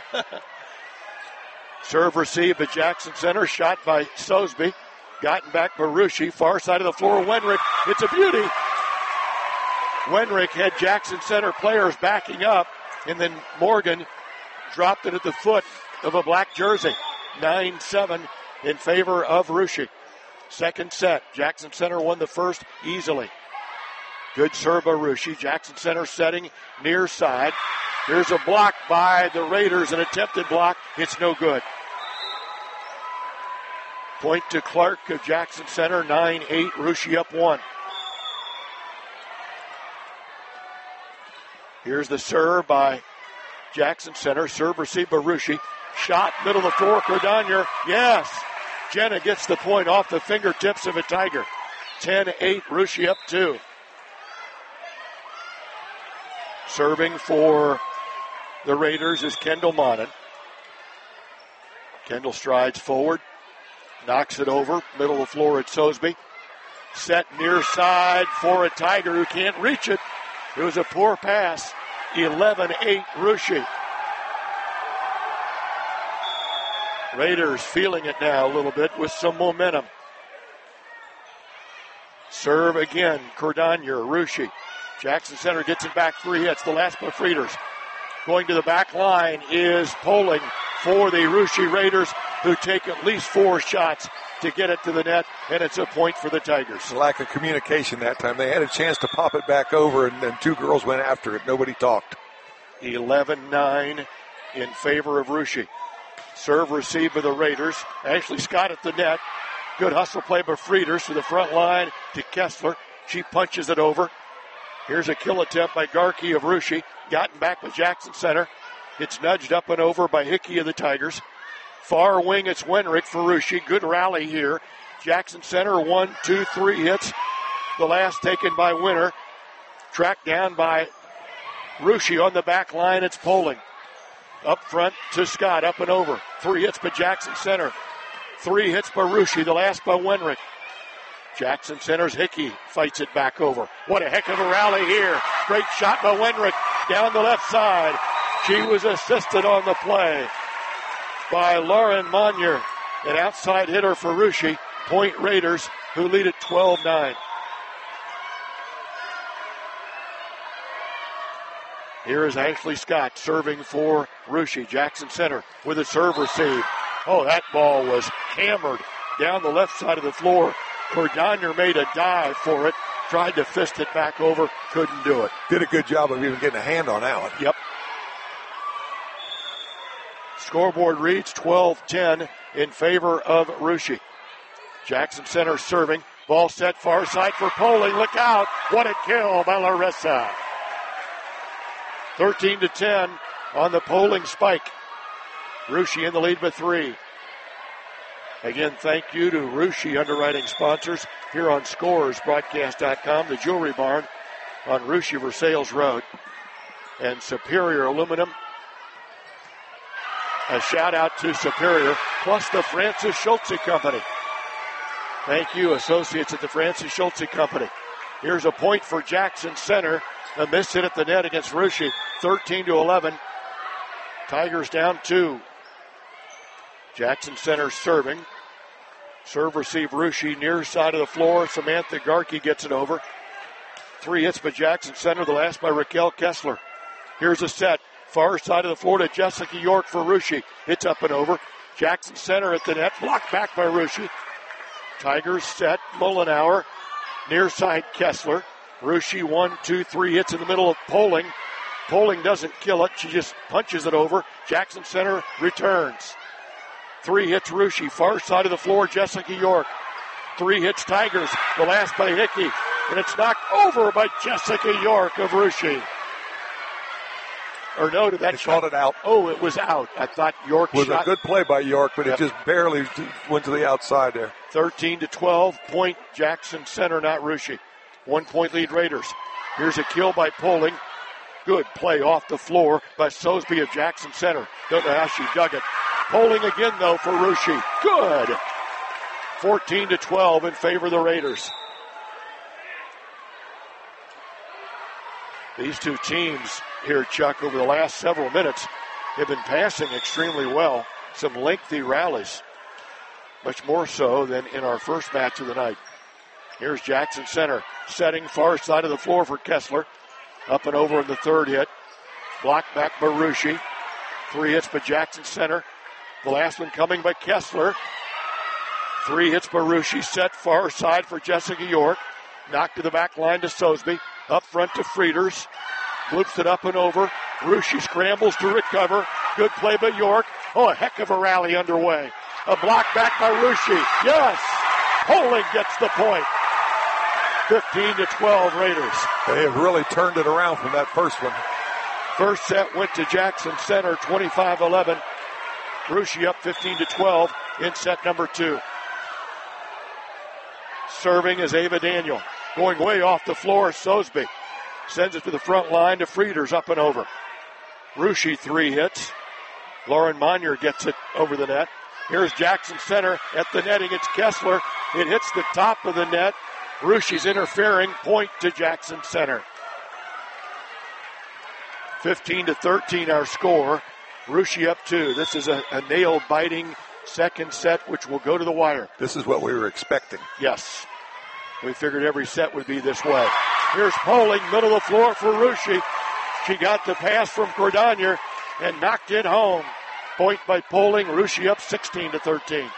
Serve received at Jackson Center. Shot by Sosby. Gotten back by Russia. Far side of the floor, Wenrick. It's a beauty. Wenrick had Jackson Center players backing up, and then Morgan dropped it at the foot of a black jersey. nine seven in favor of Russia. Second set. Jackson Center won the first easily. Good serve by Russia. Jackson Center setting near side. Here's a block by the Raiders, an attempted block. It's no good. Point to Clark of Jackson Center, nine eight, Russia up one. Here's the serve by Jackson Center. Serve received by Russia. Shot, middle of the floor, Cordonier. Yes! Jenna gets the point off the fingertips of a Tiger. ten eight, Russia up two. Serving for the Raiders is Kendall Monin. Kendall strides forward. Knocks it over. Middle of the floor at Sosby. Set near side for a Tiger who can't reach it. It was a poor pass. eleven eight Russia. Raiders feeling it now a little bit with some momentum. Serve again. Cordonier, Russia. Jackson Center gets it back. Three hits. The last by Frieders. Going to the back line is Poling for the Russia Raiders, who take at least four shots to get it to the net, and it's a point for the Tigers. Lack of communication that time. They had a chance to pop it back over, and then two girls went after it. Nobody talked. eleven nine in favor of Russia. Serve received by the Raiders. Ashley Scott at the net. Good hustle play by Frieders to the front line to Kessler. She punches it over. Here's a kill attempt by Garkey of Russia. Gotten back with Jackson Center. It's nudged up and over by Hickey of the Tigers. Far wing, it's Wenrick for Russia. Good rally here. Jackson Center, one, two, three hits. The last taken by Winter. Tracked down by Russia on the back line. It's Poling. Up front to Scott, up and over. Three hits by Jackson Center. Three hits by Russia, the last by Wenrick. Jackson Center's Hickey fights it back over. What a heck of a rally here. Great shot by Wenrick down the left side. She was assisted on the play by Lauren Monier, an outside hitter for Russia. Point Raiders, who lead at twelve nine. Here is Ashley Scott serving for Russia. Jackson Center with a serve receive. Oh, that ball was hammered down the left side of the floor. Cordonier made a dive for it, tried to fist it back over, couldn't do it. Did a good job of even getting a hand on that one. Yep. Scoreboard reads twelve ten in favor of Russia. Jackson Center serving. Ball set far side for Poling. Look out. What a kill by Larissa. thirteen to ten on the Poling spike. Russia in the lead by three. Again, thank you to Russia underwriting sponsors here on Scores Broadcast dot com, the Jewelry Barn on Russia Versailles Road, and Superior Aluminum. A shout out to Superior, plus the Francis Schultze Company. Thank you, associates at the Francis Schultze Company. Here's a point for Jackson Center. A miss hit at the net against Russia, thirteen to eleven. Tigers down two. Jackson Center serving. Serve receive Russia near side of the floor. Samantha Garkey gets it over. Three hits by Jackson Center, the last by Raquel Kessler. Here's a set. Far side of the floor to Jessica York for Russia. It's up and over. Jackson Center at the net. Blocked back by Russia. Tigers set. Mullenauer. Near side Kessler. Russia one, two, three hits in the middle of Poling. Poling doesn't kill it. She just punches it over. Jackson Center returns. Three hits Russia. Far side of the floor, Jessica York. Three hits Tigers. The last by Hickey. And it's knocked over by Jessica York of Russia. Or no, did that they shot? Called it out. Oh, it was out. I thought York was shot. a good play by York, but yep. It just barely went to the outside there. thirteen to twelve. Point Jackson Center, not Russia. One point lead Raiders. Here's a kill by Poling. Good play off the floor by Sosby of Jackson Center. Don't know how she dug it. Poling again, though, for Russia. Good. fourteen to twelve in favor of the Raiders. These two teams here, Chuck, over the last several minutes have been passing extremely well. Some lengthy rallies. Much more so than in our first match of the night. Here's Jackson Center setting far side of the floor for Kessler. Up and over in the third hit. Blocked back by Russia. Three hits by Jackson Center. The last one coming by Kessler. Three hits by Russia. Set far side for Jessica York. Knocked to the back line to Sosby. Up front to Frieders. Bloops it up and over. Russia scrambles to recover. Good play by York. Oh, a heck of a rally underway. A block back by Russia. Yes! Poling gets the point. fifteen to twelve Raiders. They have really turned it around from that first one. First set went to Jackson Center, twenty-five eleven. Russia up fifteen to twelve in set number two. Serving is Ava Daniel. Going way off the floor, Sosby. Sends it to the front line to Frieders, up and over. Russia three hits. Lauren Monier gets it over the net. Here's Jackson Center at the netting. It's Kessler. It hits the top of the net. Russia's interfering. Point to Jackson Center. fifteen to thirteen our score. Russia up two. This is a, a nail-biting second set, which will go to the wire. This is what we were expecting. Yes. We figured every set would be this way. Here's Poling, middle of the floor for Russia. She got the pass from Cordonier and knocked it home. Point by Poling. Russia up sixteen to thirteen.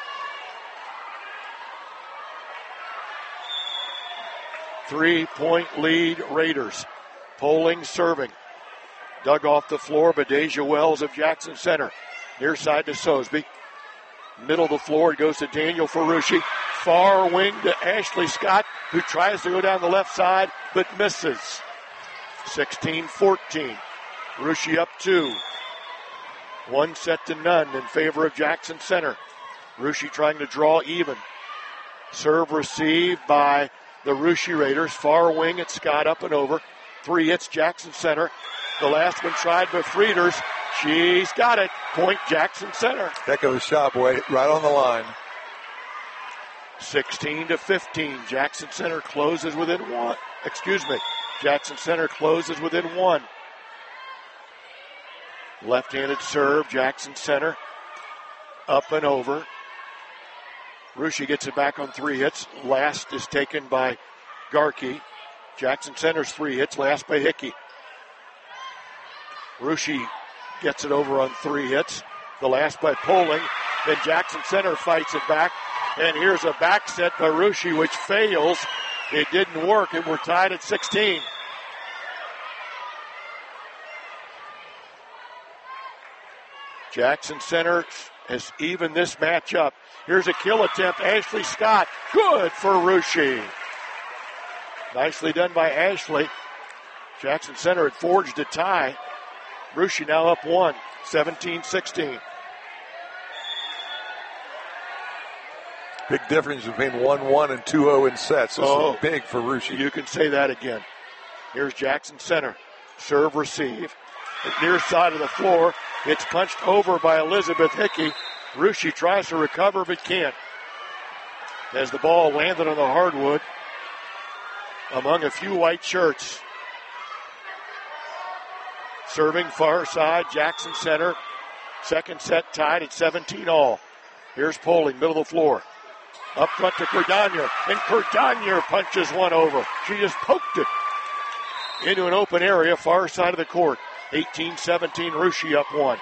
Three-point lead, Raiders. Poling serving. Dug off the floor, Bedeja Wells of Jackson Center. Near side to Sosby. Middle of the floor, it goes to Daniel Ferrucci. Far wing to Ashley Scott, who tries to go down the left side, but misses. sixteen fourteen. Ferrucci up two. One set to none in favor of Jackson Center. Ferrucci trying to draw even. Serve received by the Russia Raiders. Far wing at Scott, up and over. Three hits Jackson Center. The last one tried by Frieders. She's got it. Point Jackson Center. Heck of a shot, boy. Right on the line. sixteen to fifteen. Jackson Center closes within one. Excuse me. Jackson Center closes within one. Left-handed serve. Jackson Center up and over. Russia gets it back on three hits. Last is taken by Garkey. Jackson Center's three hits. Last by Hickey. Russia gets it over on three hits. The last by Poling. Then Jackson Center fights it back. And here's a back set by Russia, which fails. It didn't work, and we're tied at sixteen. Jackson Center has evened this match up. Here's a kill attempt. Ashley Scott. Good for Russia. Nicely done by Ashley. Jackson Center had forged a tie. Russia now up one, seventeen sixteen. Big difference between one one and two oh in sets. This oh, is big for Russia. You can say that again. Here's Jackson Center. Serve, receive. At near side of the floor. It's punched over by Elizabeth Hickey. Russia tries to recover but can't. As the ball landed on the hardwood among a few white shirts. Serving far side, Jackson Center. Second set tied at seventeen all. Here's Poling, middle of the floor. Up front to Cordonier, and Cordonier punches one over. She just poked it into an open area, far side of the court. eighteen seventeen, Russia up one.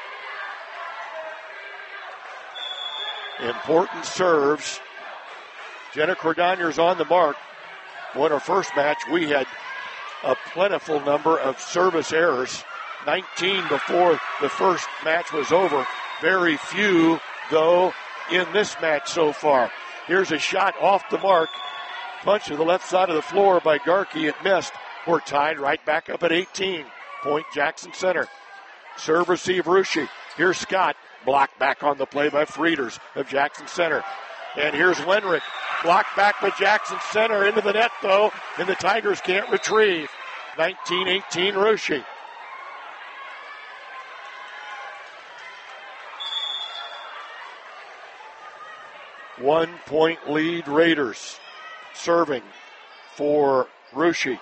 Important serves. Jenna Cordonier's on the mark. Won her first match. We had a plentiful number of service errors. nineteen before the first match was over. Very few, though, in this match so far. Here's a shot off the mark. Punch to the left side of the floor by Garkey. It missed. We're tied right back up at eighteen. Point Jackson Center. Serve, receive, Russia. Here's Scott. Blocked back on the play by Frieders of Jackson Center. And here's Wenrick. Blocked back by Jackson Center. Into the net, though, and the Tigers can't retrieve. nineteen eighteen, Russia. One point lead, Raiders. Serving for Russia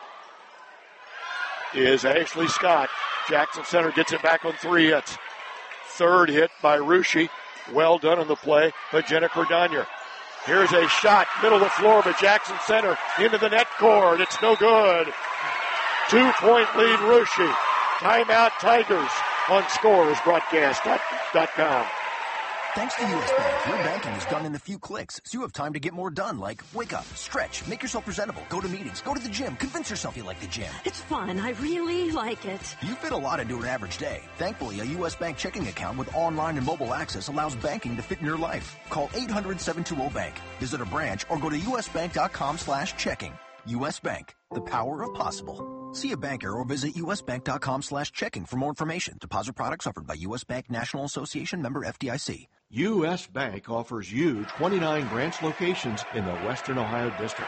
is Ashley Scott. Jackson Center gets it back on three hits. Third hit by Russia. Well done on the play by Jenna Cordonier. Here's a shot, middle of the floor by Jackson Center into the net cord. It's no good. Two-point lead, Russia. Timeout, Tigers on Scores Broadcast dot com. Thanks to U S Bank, your banking is done in a few clicks, so you have time to get more done, like wake up, stretch, make yourself presentable, go to meetings, go to the gym, convince yourself you like the gym. It's fun. I really like it. You fit a lot into an average day. Thankfully, a U S Bank checking account with online and mobile access allows banking to fit in your life. Call eight hundred, seven two zero, bank. Visit a branch or go to usbank.com slash checking. U S Bank, the power of possible. See a banker or visit usbank.com slash checking for more information. Deposit products offered by U S Bank National Association, member F D I C. U S. Bank offers you twenty-nine branch locations in the Western Ohio District.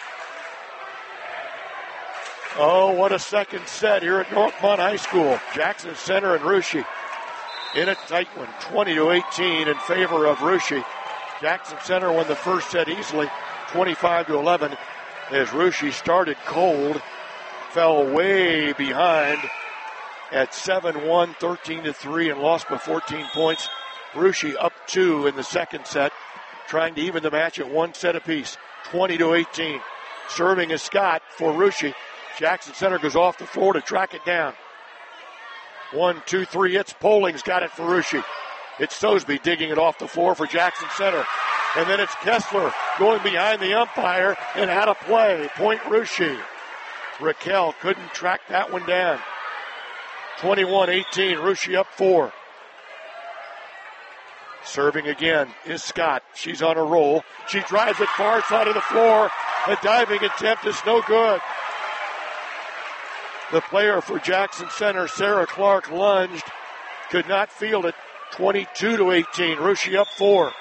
Oh, what a second set here at Northmont High School. Jackson Center and Russia in a tight one, twenty to eighteen in favor of Russia. Jackson Center won the first set easily, twenty-five to eleven, as Russia started cold, fell way behind at seven one, thirteen to three, and lost by fourteen points. Russia up two in the second set, trying to even the match at one set apiece, twenty to eighteen. Serving is Scott for Russia. Jackson Center goes off the floor to track it down. One, two, three hits. Poling's got it for Russia. It's Sosby digging it off the floor for Jackson Center. And then it's Kessler going behind the umpire and out of play. Point Russia. Raquel couldn't track that one down. twenty-one eighteen, Russia up four. Serving again is Scott. She's on a roll. She drives it far side of the floor. A diving attempt is no good. The player for Jackson Center, Sarah Clark, lunged. Could not field it. twenty-two to eighteen. Russia up four.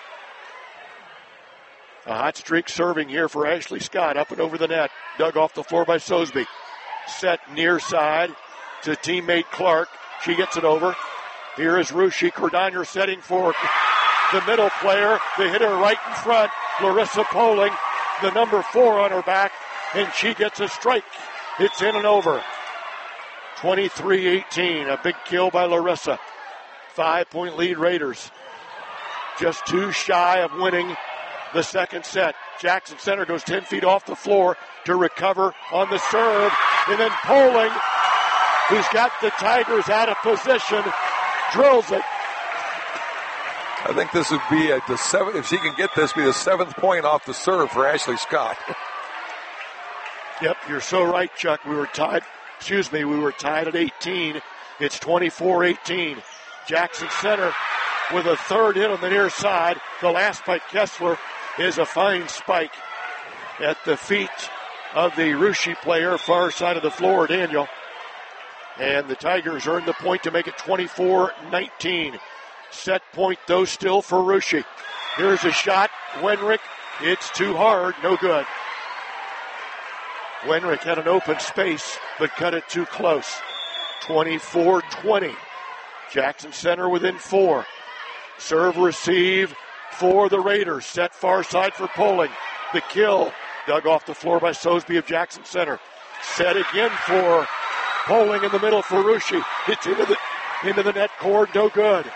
A hot streak serving here for Ashley Scott. Up and over the net. Dug off the floor by Sosby. Set near side to teammate Clark. She gets it over. Here is Russia. Cordonier setting for the middle player. The hitter right in front. Larissa Poling, the number four on her back. And she gets a strike. It's in and over. twenty-three eighteen. A big kill by Larissa. Five-point lead Raiders. Just two shy of winning the second set. Jackson Center goes ten feet off the floor to recover on the serve. And then Poling, who's got the Tigers out of position, drills it. I think this would be a, the seventh, if she can get this, be the seventh point off the serve for Ashley Scott. Yep, you're so right, Chuck. We were tied, excuse me, we were tied at eighteen. It's twenty-four eighteen. Jackson Center with a third hit on the near side. The last by Kessler is a fine spike at the feet of the Russia player, far side of the floor, Daniel. And the Tigers earn the point to make it twenty-four nineteen. Set point, though, still for Russia. Here's a shot. Wenrick, it's too hard, no good. Wenrick had an open space, but cut it too close. twenty-four twenty. Jackson Center within four. Serve receive for the Raiders. Set far side for Poling. The kill dug off the floor by Sosby of Jackson Center. Set again for Poling in the middle for Russia. It's into the, into the net cord, no good.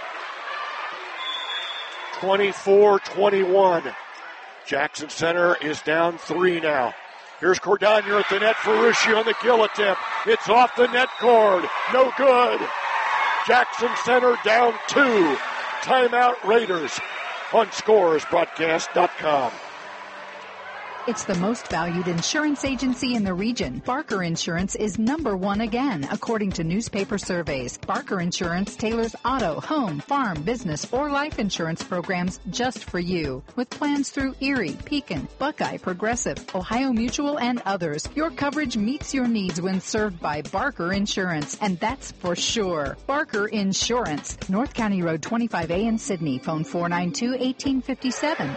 twenty-four twenty-one. Jackson Center is down three now. Here's Cordonier at the net for Russia on the kill attempt. It's off the net cord. No good. Jackson Center down two. Timeout Raiders on Scores Broadcast dot com. It's the most valued insurance agency in the region. Barker Insurance is number one again, according to newspaper surveys. Barker Insurance tailors auto, home, farm, business, or life insurance programs just for you. With plans through Erie, Pekin, Buckeye, Progressive, Ohio Mutual, and others, your coverage meets your needs when served by Barker Insurance, and that's for sure. Barker Insurance, North County Road twenty-five A in Sydney. Phone four nine two, one eight five seven.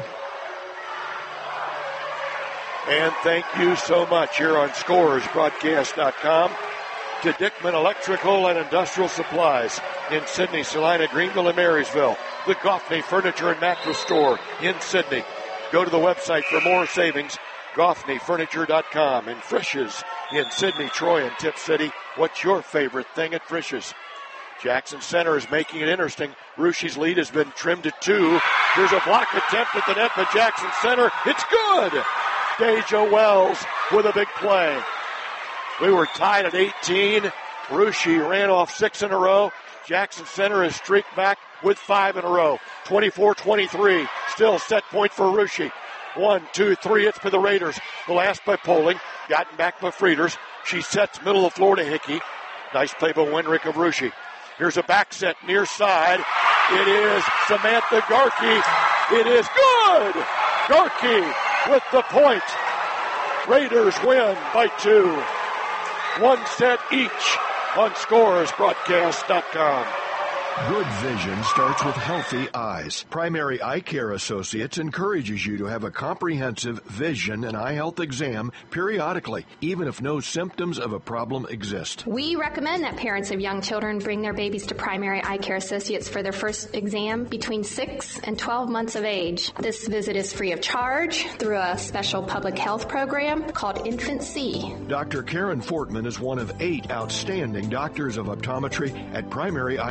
And thank you so much here on Scores Broadcast dot com to Dickman Electrical and Industrial Supplies in Sydney, Salina, Greenville, and Marysville. The Goffney Furniture and Mattress Store in Sydney. Go to the website for more savings, Goffney Furniture dot com. And Frisch's in Sydney, Troy, and Tip City. What's your favorite thing at Frisch's? Jackson Center is making it interesting. Russia's lead has been trimmed to two. There's a block attempt at the net by Jackson Center. It's good! Deja Wells with a big play. We were tied at eighteen. Russia ran off six in a row. Jackson Center has streaked back with five in a row. twenty-four twenty-three. Still set point for Russia. One, two, three. It's for the Raiders. The last by Poling. Gotten back by Frieders. She sets middle of the floor to Hickey. Nice play by Wenrick of Russia. Here's a back set near side. It is Samantha Garkey. It is good. Garkey with the point. Raiders win by two. One set each on Scores Broadcast dot com. Good vision starts with healthy eyes. Primary Eye Care Associates encourages you to have a comprehensive vision and eye health exam periodically, even if no symptoms of a problem exist. We recommend that parents of young children bring their babies to Primary Eye Care Associates for their first exam between six and twelve months of age. This visit is free of charge through a special public health program called Infant C. Doctor Karen Fortman is one of eight outstanding doctors of optometry at Primary Eye Care Associates.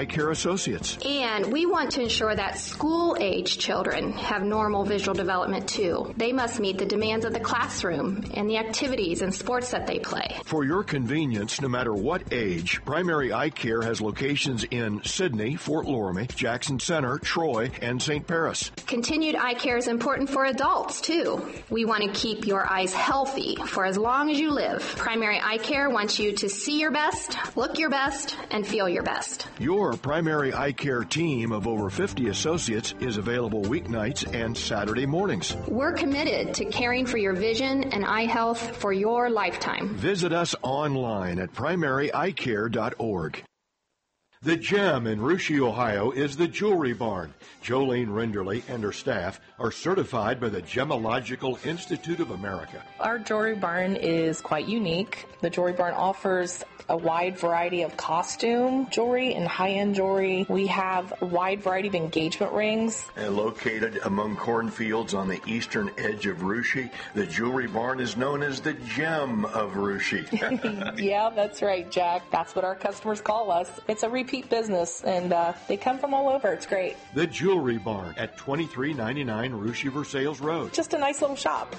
associates. And we want to ensure that school-age children have normal visual development too. They must meet the demands of the classroom and the activities and sports that they play. For your convenience, no matter what age, Primary Eye Care has locations in Sidney, Fort Loramie, Jackson Center, Troy, and Saint Paris. Continued eye care is important for adults too. We want to keep your eyes healthy for as long as you live. Primary Eye Care wants you to see your best, look your best, and feel your best. Your Primary Eye Care team of over fifty associates is available weeknights and Saturday mornings. We're committed to caring for your vision and eye health for your lifetime. Visit us online at primary eye care dot org. The Gem in Russia, Ohio is the Jewelry Barn. Jolene Renderly and her staff are certified by the Gemological Institute of America. Our Jewelry Barn is quite unique. The Jewelry Barn offers a wide variety of costume jewelry and high-end jewelry. We have a wide variety of engagement rings. And located among cornfields on the eastern edge of Russia, the Jewelry Barn is known as the Gem of Russia. Yeah, that's right, Jack. That's what our customers call us. It's a repeat business, and uh, they come from all over. It's great. The Jewelry Barn at twenty-three ninety-nine Russia Versailles Road. Just a nice little shop.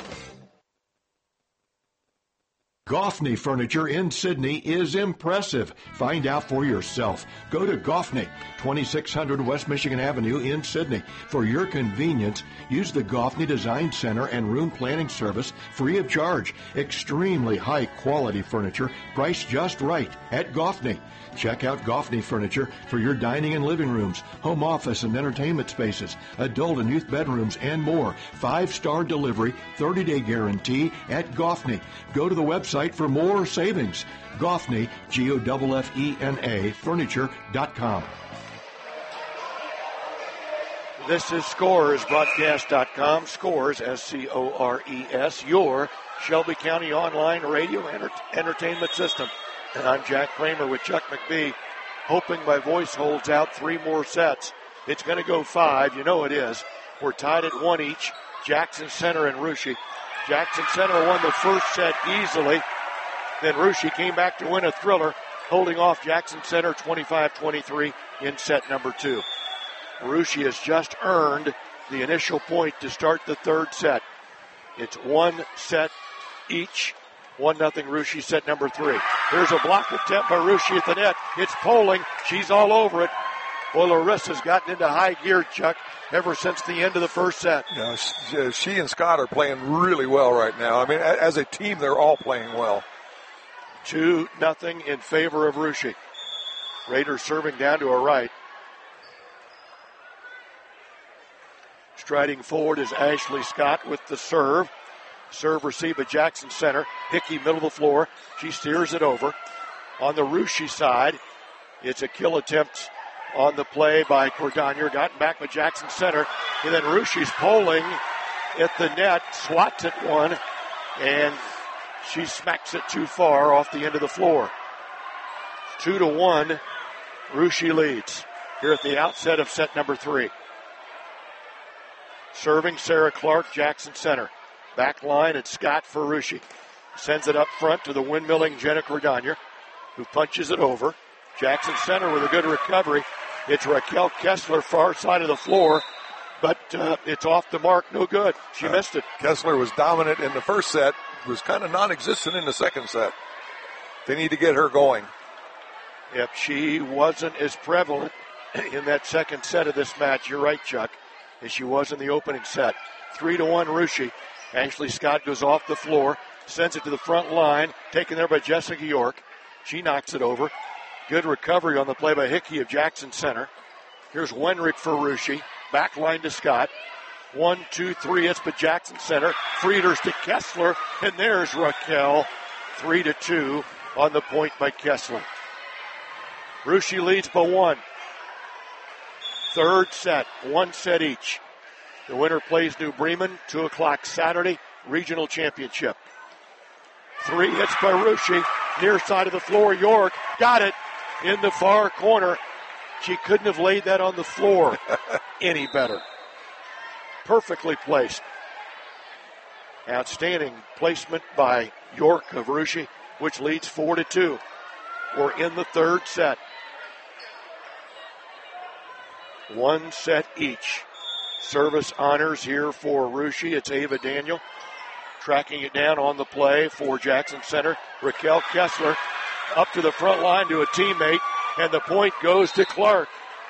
Goffney Furniture in Sidney is impressive. Find out for yourself. Go to Goffney, twenty-six hundred West Michigan Avenue in Sidney. For your convenience, use the Goffney Design Center and Room Planning Service free of charge. Extremely high quality furniture, priced just right at Goffney. Check out Goffney Furniture for your dining and living rooms, home office and entertainment spaces, adult and youth bedrooms, and more. Five-star delivery, thirty-day guarantee at Goffney. Go to the website for more savings. Goffney, G O F F E N A, furniture dot com. This is Scores, broadcast dot com. Scores, S C O R E S, your Shelby County online radio enter- entertainment system. And I'm Jack Kramer with Chuck McBee, hoping my voice holds out three more sets. It's going to go five. You know it is. We're tied at one each. Jackson Center and Russia. Jackson Center won the first set easily. Then Russia came back to win a thriller, holding off Jackson Center twenty-five twenty-three in set number two. Russia has just earned the initial point to start the third set. It's one set each. One nothing Russia, set number three. Here's a block attempt by Russia at the net. It's Poling. She's all over it. Well, Larissa's gotten into high gear, Chuck, ever since the end of the first set. Yeah, she and Scott are playing really well right now. I mean, as a team, they're all playing well. Two nothing in favor of Russia. Raiders serving down to her right. Striding forward is Ashley Scott with the serve. Serve received by Jackson Center. Hickey, middle of the floor. She steers it over. On the Russia side, it's a kill attempt on the play by Cordonier. Gotten back by Jackson Center. And then Russia's polling at the net. Swats at one. And she smacks it too far off the end of the floor. Two to one. Russia leads here at the outset of set number three. Serving Sarah Clark, Jackson Center. Back line, it's Scott for Russia. Sends it up front to the windmilling Jenna Cordonier, who punches it over. Jackson Center with a good recovery. It's Raquel Kessler, far side of the floor, but uh, it's off the mark, no good. She uh, missed it. Kessler was dominant in the first set, was kind of non-existent in the second set. They need to get her going. Yep, she wasn't as prevalent in that second set of this match, you're right, Chuck, as she was in the opening set. Three to one Russia. Ashley Scott goes off the floor, sends it to the front line, taken there by Jessica York. She knocks it over. Good recovery on the play by Hickey of Jackson Center. Here's Wenrick for Russia. Back line to Scott. One, two, three. It's by Jackson Center. Frieders to Kessler. And there's Raquel. Three to two on the point by Kessler. Russia leads by one. Third set. One set each. The winner plays New Bremen, two o'clock Saturday, regional championship. Three hits by Russia, near side of the floor. York got it in the far corner. She couldn't have laid that on the floor any better. Perfectly placed. Outstanding placement by York of Russia, which leads four to two. We're in the third set. One set each. Service honors here for Russia. It's Ava Daniel tracking it down on the play for Jackson Center. Raquel Kessler up to the front line to a teammate, and the point goes to Clark.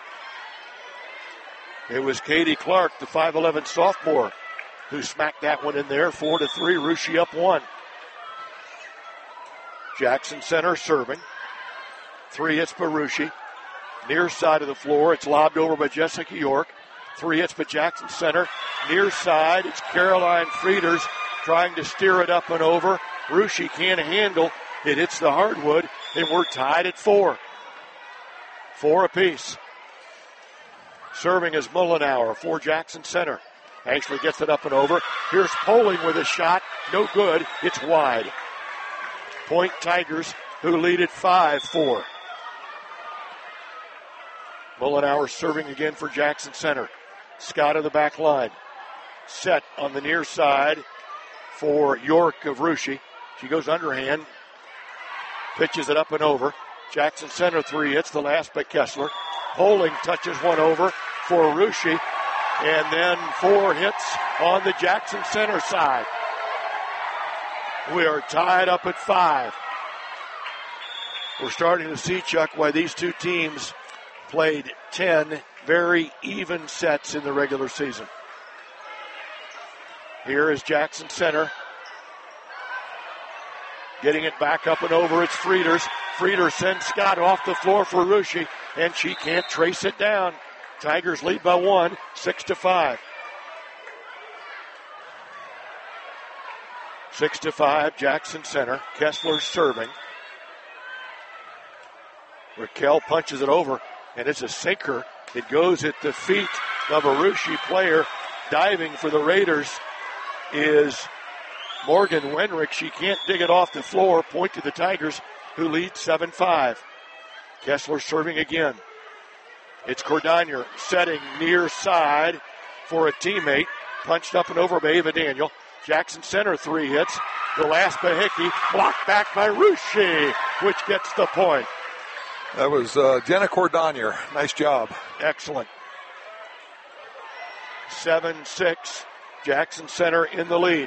It was Katie Clark, the five eleven sophomore, who smacked that one in there. Four to three, Russia up one. Jackson Center serving. Three hits by Russia. Near side of the floor, it's lobbed over by Jessica York. Three hits by Jackson Center. Near side, it's Caroline Frieders trying to steer it up and over. Russia can't handle. It hits the hardwood, and we're tied at four. Four apiece. Serving is Mullenauer for Jackson Center. Ashley gets it up and over. Here's Poling with a shot. No good. It's wide. Point Tigers, who lead at five four. Mullenauer serving again for Jackson Center. Scott of the back line. Set on the near side for York of Russia. She goes underhand. Pitches it up and over. Jackson Center three hits, the last by Kessler. Poling touches one over for Russia. And then four hits on the Jackson Center side. We are tied up at five. We're starting to see, Chuck, why these two teams played ten very even sets in the regular season. Here is Jackson Center. Getting it back up and over, it's Frieders. Frieders sends Scott off the floor for Russia, and she can't trace it down. Tigers lead by one, six to five. Six to five, Jackson Center. Kessler serving. Raquel punches it over, and it's a sinker. It goes at the feet of a Russia player. Diving for the Raiders is Morgan Wenrick. She can't dig it off the floor. Point to the Tigers, who lead seven five. Kessler serving again. It's Cordonier setting near side for a teammate. Punched up and over by Ava Daniel. Jackson Center three hits. The last by Hickey. Blocked back by Russia, which gets the point. That was uh, Jenna Cordonier. Nice job. Excellent. seven six. Jackson Center in the lead.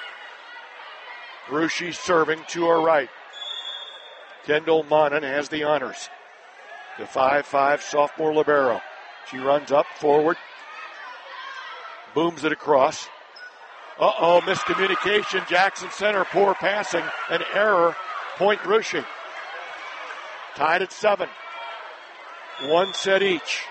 Russia serving to her right. Kendall Monin has the honors. The five five sophomore libero. She runs up, forward. Booms it across. Uh-oh, miscommunication. Jackson Center, poor passing. An error. Point Russia. Tied at seven. One set each.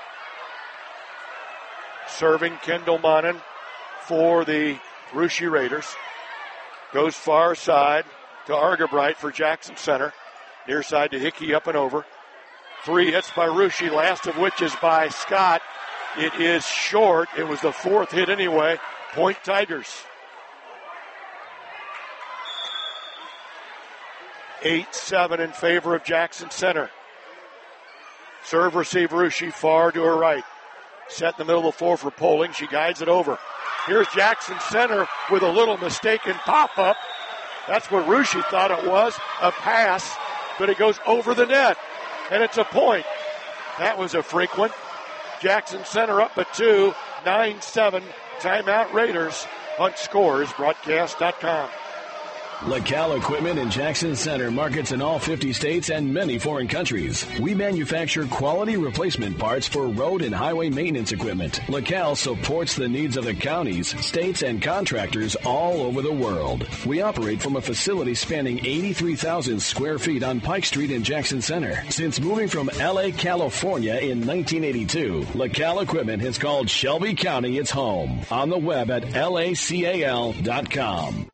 Serving Kendall Monin for the Russia Raiders. Goes far side to Argabright for Jackson Center. Near side to Hickey up and over. Three hits by Russia, last of which is by Scott. It is short. It was the fourth hit anyway. Point Tigers. eight seven in favor of Jackson Center. Serve receive Russia far to her right. Set in the middle of the floor for Poling. She guides it over. Here's Jackson Center with a little mistaken pop-up. That's what Russia thought it was, a pass, but it goes over the net, and it's a point. That was a frequent. Jackson Center up at two, nine seven, timeout Raiders on scores broadcast dot com. LaCal Equipment in Jackson Center markets in all fifty states and many foreign countries. We manufacture quality replacement parts for road and highway maintenance equipment. LaCal supports the needs of the counties, states, and contractors all over the world. We operate from a facility spanning eighty-three thousand square feet on Pike Street in Jackson Center. Since moving from L A, California in nineteen eighty-two, LaCal Equipment has called Shelby County its home. On the web at L A C A L dot com.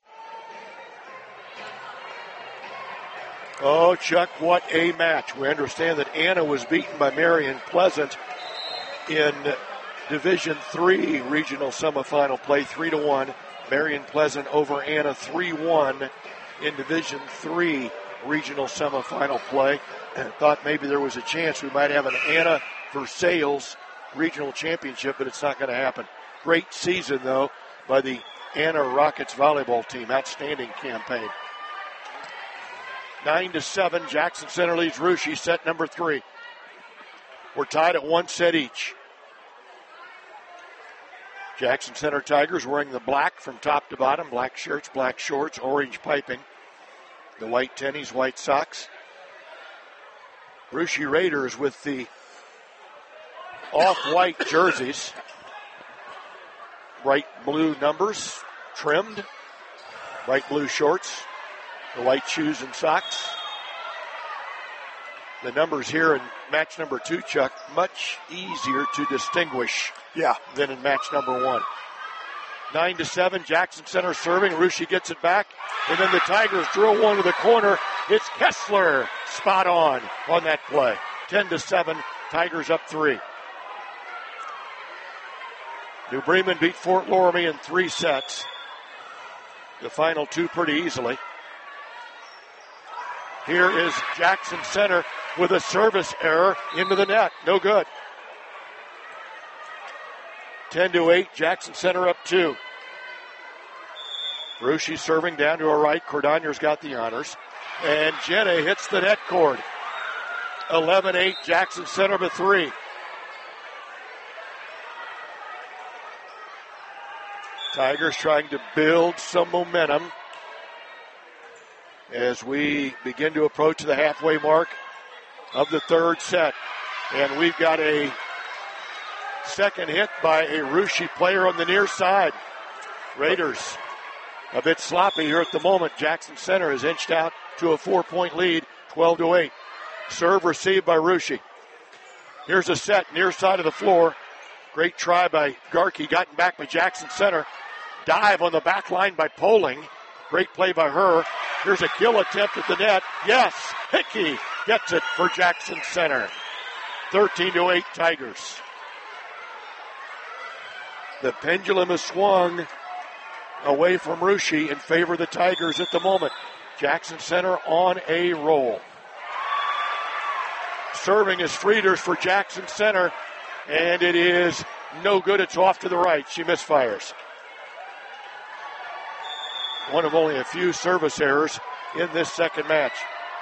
Oh, Chuck, what a match. We understand that Anna was beaten by Marion Pleasant in Division three regional semifinal play, three to one. Marion Pleasant over Anna three one in Division three regional semifinal play. And thought maybe there was a chance we might have an Anna Versailles regional championship, but it's not going to happen. Great season, though, by the Anna Rockets volleyball team. Outstanding campaign. Nine to seven, Jackson Center leads Russia, set number three. We're tied at one set each. Jackson Center Tigers wearing the black from top to bottom, black shirts, black shorts, orange piping. The white tennies, white socks. Russia Raiders with the off-white jerseys. Bright blue numbers, trimmed. Bright blue shorts. The white shoes and socks. The numbers here in match number two, Chuck, much easier to distinguish yeah. than in match number one. Nine to seven, Jackson Center serving. Russia gets it back, and then the Tigers drill one to the corner. It's Kessler, spot on on that play. Ten to seven, Tigers up three. New Bremen beat Fort Loramie in three sets. The final two pretty easily. Here is Jackson Center with a service error into the net. No good. ten to eight, Jackson Center up two. Russia serving down to her right. Cordonier's got the honors. And Jenna hits the net cord. eleven eight, Jackson Center to three. Tigers trying to build some momentum as we begin to approach the halfway mark of the third set. And we've got a second hit by a Russia player on the near side. Raiders a bit sloppy here at the moment. Jackson Center has inched out to a four-point lead, twelve to eight. Serve received by Russia. Here's a set near side of the floor. Great try by Garkey, gotten back by Jackson Center. Dive on the back line by Poling. Great play by her. Here's a kill attempt at the net. Yes, Hickey gets it for Jackson Center. thirteen to eight Tigers. The pendulum has swung away from Russia in favor of the Tigers at the moment. Jackson Center on a roll. Serving is Frieders for Jackson Center, and it is no good. It's off to the right. She misfires. One of only a few service errors in this second match.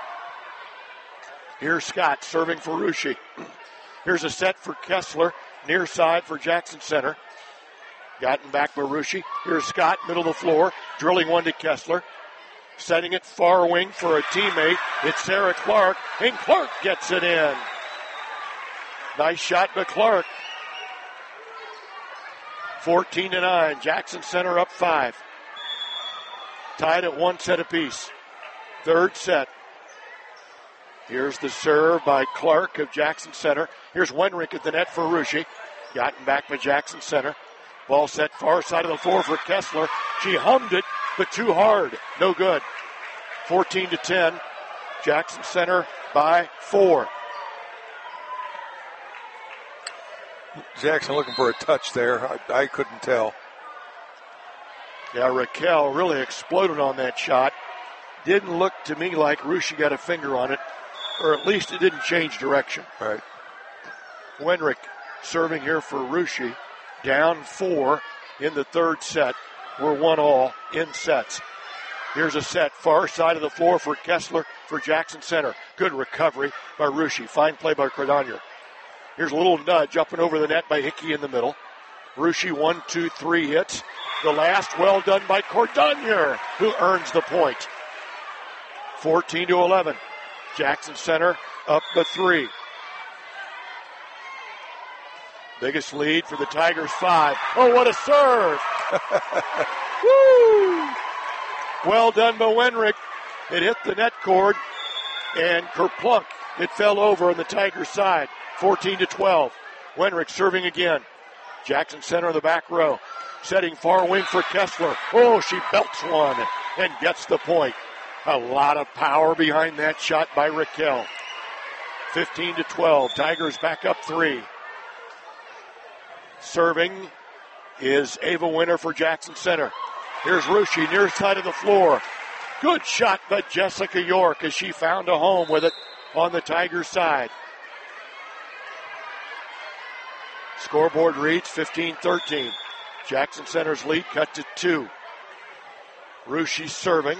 Here's Scott serving for Russia. Here's a set for Kessler, near side for Jackson Center. Gotten back by Russia. Here's Scott, middle of the floor, drilling one to Kessler. Setting it far wing for a teammate. It's Sarah Clark, and Clark gets it in. Nice shot by Clark. fourteen to nine, Jackson Center up five. Tied at one set apiece. Third set. Here's the serve by Clark of Jackson Center. Here's Wenrick at the net for Russia. Gotten back by Jackson Center. Ball set far side of the floor for Kessler. She hummed it, but too hard. No good. fourteen to ten. Jackson Center by four. Jackson looking for a touch there. I, I couldn't tell. Yeah, Raquel really exploded on that shot. Didn't look to me like Russia got a finger on it, or at least it didn't change direction. Right. Wenrick serving here for Russia. Down four in the third set. We're one all in sets. Here's a set far side of the floor for Kessler for Jackson Center. Good recovery by Russia. Fine play by Cordonier. Here's a little nudge up and over the net by Hickey in the middle. Russia one, two, three hits. The last well done by Cordonier, who earns the point. fourteen to eleven. Jackson Center up the three. Biggest lead for the Tigers, five. Oh, what a serve! Woo! Well done by Wenrick. It hit the net cord, and kerplunk. It fell over on the Tigers' side. fourteen to twelve. Wenrick serving again. Jackson Center in the back row. Setting far wing for Kessler. Oh, she belts one and gets the point. A lot of power behind that shot by Raquel. fifteen to twelve. Tigers back up three. Serving is Ava Winter for Jackson Center. Here's Russia near side of the floor. Good shot by Jessica York as she found a home with it on the Tigers side. Scoreboard reads fifteen thirteen. Jackson Center's lead cut to two. Russia serving.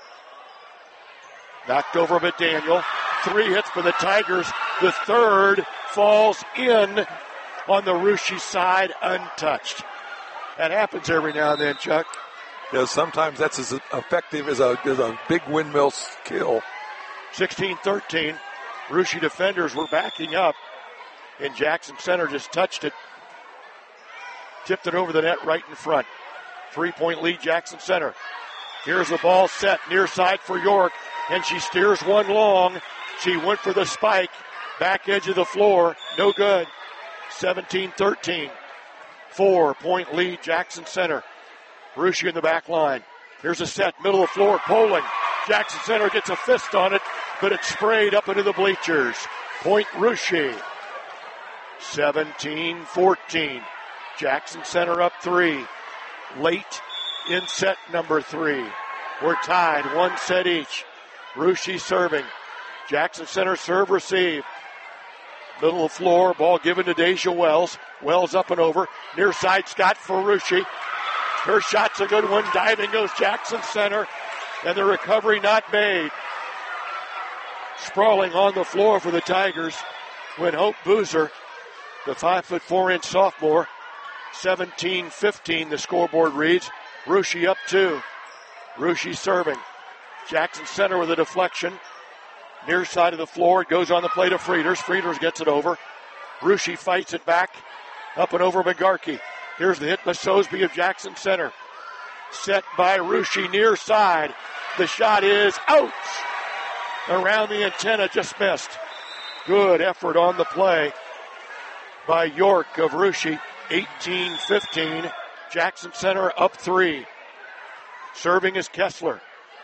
Knocked over by Daniel. Three hits for the Tigers. The third falls in on the Russia side untouched. That happens every now and then, Chuck. Yeah, sometimes that's as effective as a, as a big windmill kill. sixteen thirteen. Russia defenders were backing up, and Jackson Center just touched it. Tipped it over the net right in front. Three-point lead, Jackson Center. Here's the ball set near side for York, and she steers one long. She went for the spike. Back edge of the floor. No good. seventeen thirteen. Four-point lead, Jackson Center. Russia in the back line. Here's a set, middle of the floor, Poling. Jackson Center gets a fist on it, but it's sprayed up into the bleachers. Point Russia. seventeen fourteen. Jackson Center up three. Late in set number three. We're tied, one set each. Russia serving. Jackson Center serve receive. Middle of the floor, ball given to Deja Wells. Wells up and over. Near side Scott for Russia. Her shot's a good one. Diving goes Jackson Center. And the recovery not made. Sprawling on the floor for the Tigers when Hope Boozer, the five foot four inch sophomore, seventeen fifteen the scoreboard reads. Russia up two. Russia serving. Jackson Center with a deflection. Near side of the floor. It goes on the play to Frieders. Frieders gets it over. Russia fights it back. Up and over McGarkey. Here's the hit by Sosby of Jackson Center. Set by Russia near side. The shot is out. Around the antenna, just missed. Good effort on the play by York of Russia. eighteen fifteen. Jackson Center up three. Serving is Kessler.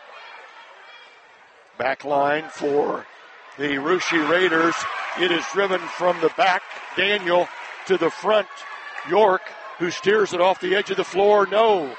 Back line for the Russia Raiders. It is driven from the back. Daniel to the front. York, who steers it off the edge of the floor. No.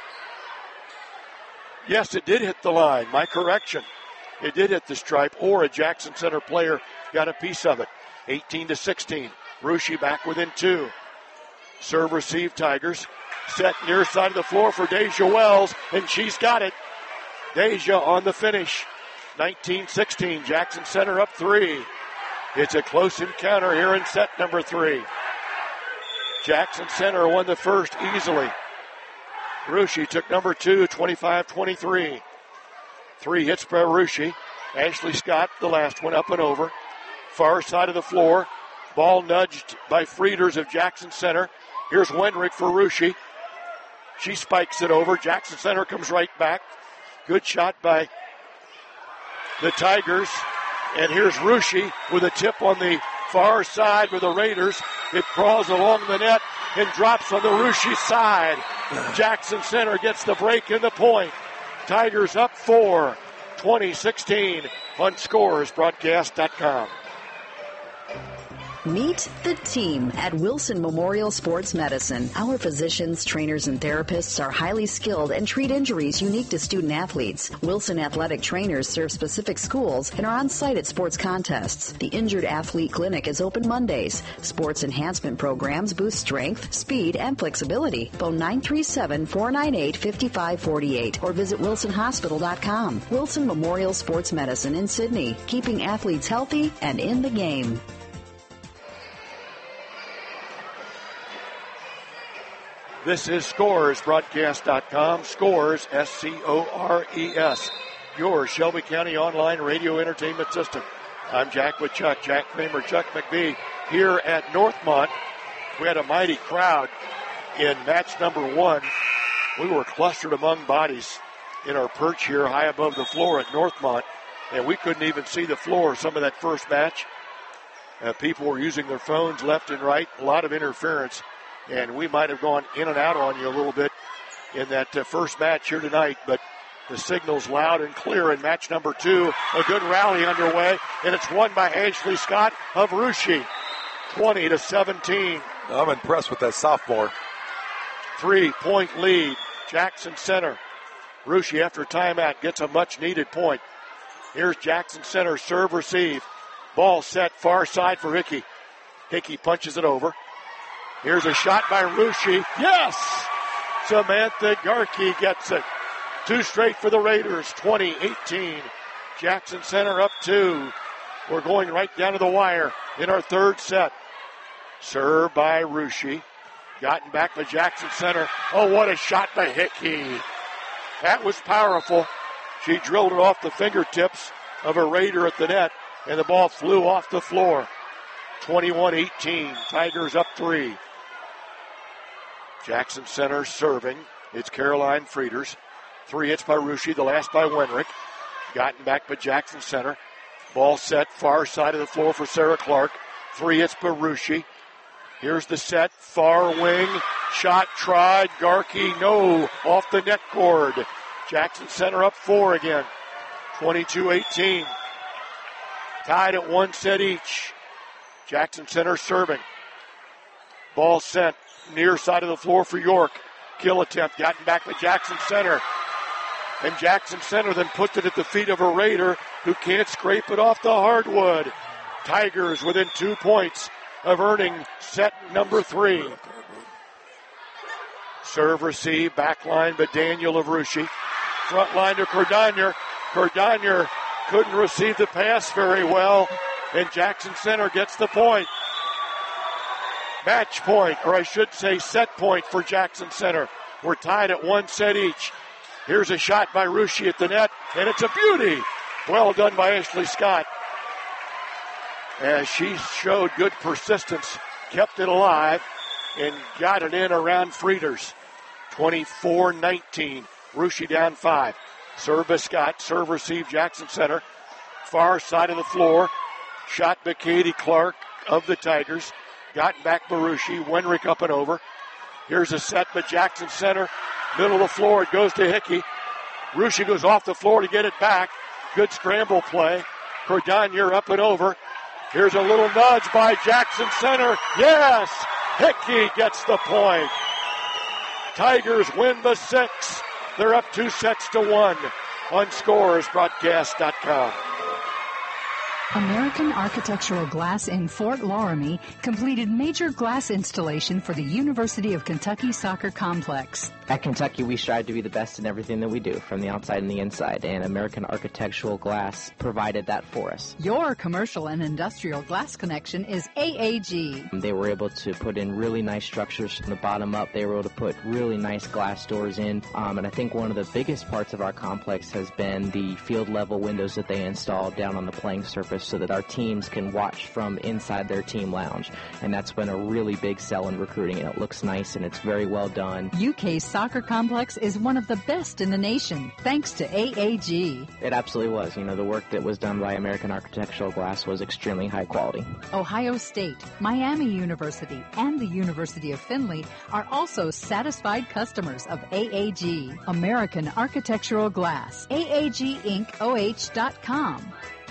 Yes, it did hit the line. My correction. It did hit the stripe, or a Jackson Center player got a piece of it. eighteen to sixteen. Russia back within two. Serve receive Tigers. Set near side of the floor for Deja Wells, and she's got it. Deja on the finish. nineteen sixteen. Jackson Center up three. It's a close encounter here in set number three. Jackson Center won the first easily. Russia took number two, twenty-five twenty-three. Three hits by Russia. Ashley Scott, the last one, up and over. Far side of the floor. Ball nudged by Frieders of Jackson Center. Here's Wendrick for Russia. She spikes it over. Jackson Center comes right back. Good shot by the Tigers. And here's Russia with a tip on the far side for the Raiders. It crawls along the net and drops on the Russia side. Jackson Center gets the break and the point. Tigers up four, twenty sixteen on scores broadcast dot com. Meet the team at Wilson Memorial Sports Medicine. Our physicians, trainers, and therapists are highly skilled and treat injuries unique to student athletes. Wilson athletic trainers serve specific schools and are on site at sports contests. The Injured Athlete Clinic is open Mondays. Sports enhancement programs boost strength, speed, and flexibility. Phone nine three seven, four nine eight, five five four eight or visit wilson hospital dot com. Wilson Memorial Sports Medicine in Sydney, keeping athletes healthy and in the game. This is Scores broadcast dot com. Scores, S C O R E S. Your Shelby County online radio entertainment system. I'm Jack with Chuck. Jack Kramer, Chuck McBee here at Northmont. We had a mighty crowd in match number one. We were clustered among bodies in our perch here high above the floor at Northmont, and we couldn't even see the floor some of that first match. Uh, people were using their phones left and right. A lot of interference. And we might have gone in and out on you a little bit in that uh, first match here tonight, but the signal's loud and clear in match number two. A good rally underway, and it's won by Ashley Scott of Russia, twenty to seventeen. I'm impressed with that sophomore. Three-point lead, Jackson Center. Russia, after timeout, gets a much-needed point. Here's Jackson Center serve receive. Ball set far side for Hickey. Hickey punches it over. Here's a shot by Russia. Yes! Samantha Garkey gets it. Two straight for the Raiders, twenty eighteen. Jackson Center up two. We're going right down to the wire in our third set. Serve by Russia. Gotten back by Jackson Center. Oh, what a shot by Hickey. That was powerful. She drilled it off the fingertips of a Raider at the net, and the ball flew off the floor. twenty-one eighteen. Tigers up three. Jackson Center serving. It's Caroline Frieders. Three hits by Ruschi, the last by Wenrick. Gotten back by Jackson Center. Ball set, far side of the floor for Sarah Clark. Three hits by Ruschi. Here's the set, far wing. Shot tried. Garkey, no, off the net cord. Jackson Center up four again. twenty-two eighteen. Tied at one set each. Jackson Center serving. Ball sent near side of the floor for York. Kill attempt gotten back by Jackson Center. And Jackson Center then puts it at the feet of a Raider who can't scrape it off the hardwood. Tigers within two points of earning set number three. Serve receive, back line by Daniel of Ruschi. Front line to Cordonier. Cordonier couldn't receive the pass very well, and Jackson Center gets the point. Match point, or I should say set point for Jackson Center. We're tied at one set each. Here's a shot by Ruschi at the net, and it's a beauty. Well done by Ashley Scott. As she showed good persistence, kept it alive, and got it in around Frieders. twenty-four nineteen. Ruschi down five. Serve by Scott. Serve receive Jackson Center. Far side of the floor. Shot by Katie Clark of the Tigers. Gotten back by Ruschi. Wenrick up and over. Here's a set by Jackson Center. Middle of the floor. It goes to Hickey. Ruschi goes off the floor to get it back. Good scramble play. Cordonier up and over. Here's a little nudge by Jackson Center. Yes! Hickey gets the point. Tigers win the six. They're up two sets to one on Scores Broadcast dot com. American Architectural Glass in Fort Loramie completed major glass installation for the University of Kentucky Soccer Complex. At Kentucky, we strive to be the best in everything that we do, from the outside and the inside, and American Architectural Glass provided that for us. Your commercial and industrial glass connection is A A G. They were able to put in really nice structures from the bottom up. They were able to put really nice glass doors in, um, and I think one of the biggest parts of our complex has been the field-level windows that they installed down on the playing surface, so that our teams can watch from inside their team lounge. And that's been a really big sell in recruiting, and it looks nice and it's very well done. U K's soccer complex is one of the best in the nation, thanks to A A G. It absolutely was. You know, the work that was done by American Architectural Glass was extremely high quality. Ohio State, Miami University, and the University of Findlay are also satisfied customers of A A G, American Architectural Glass. A A G Inc O H dot com.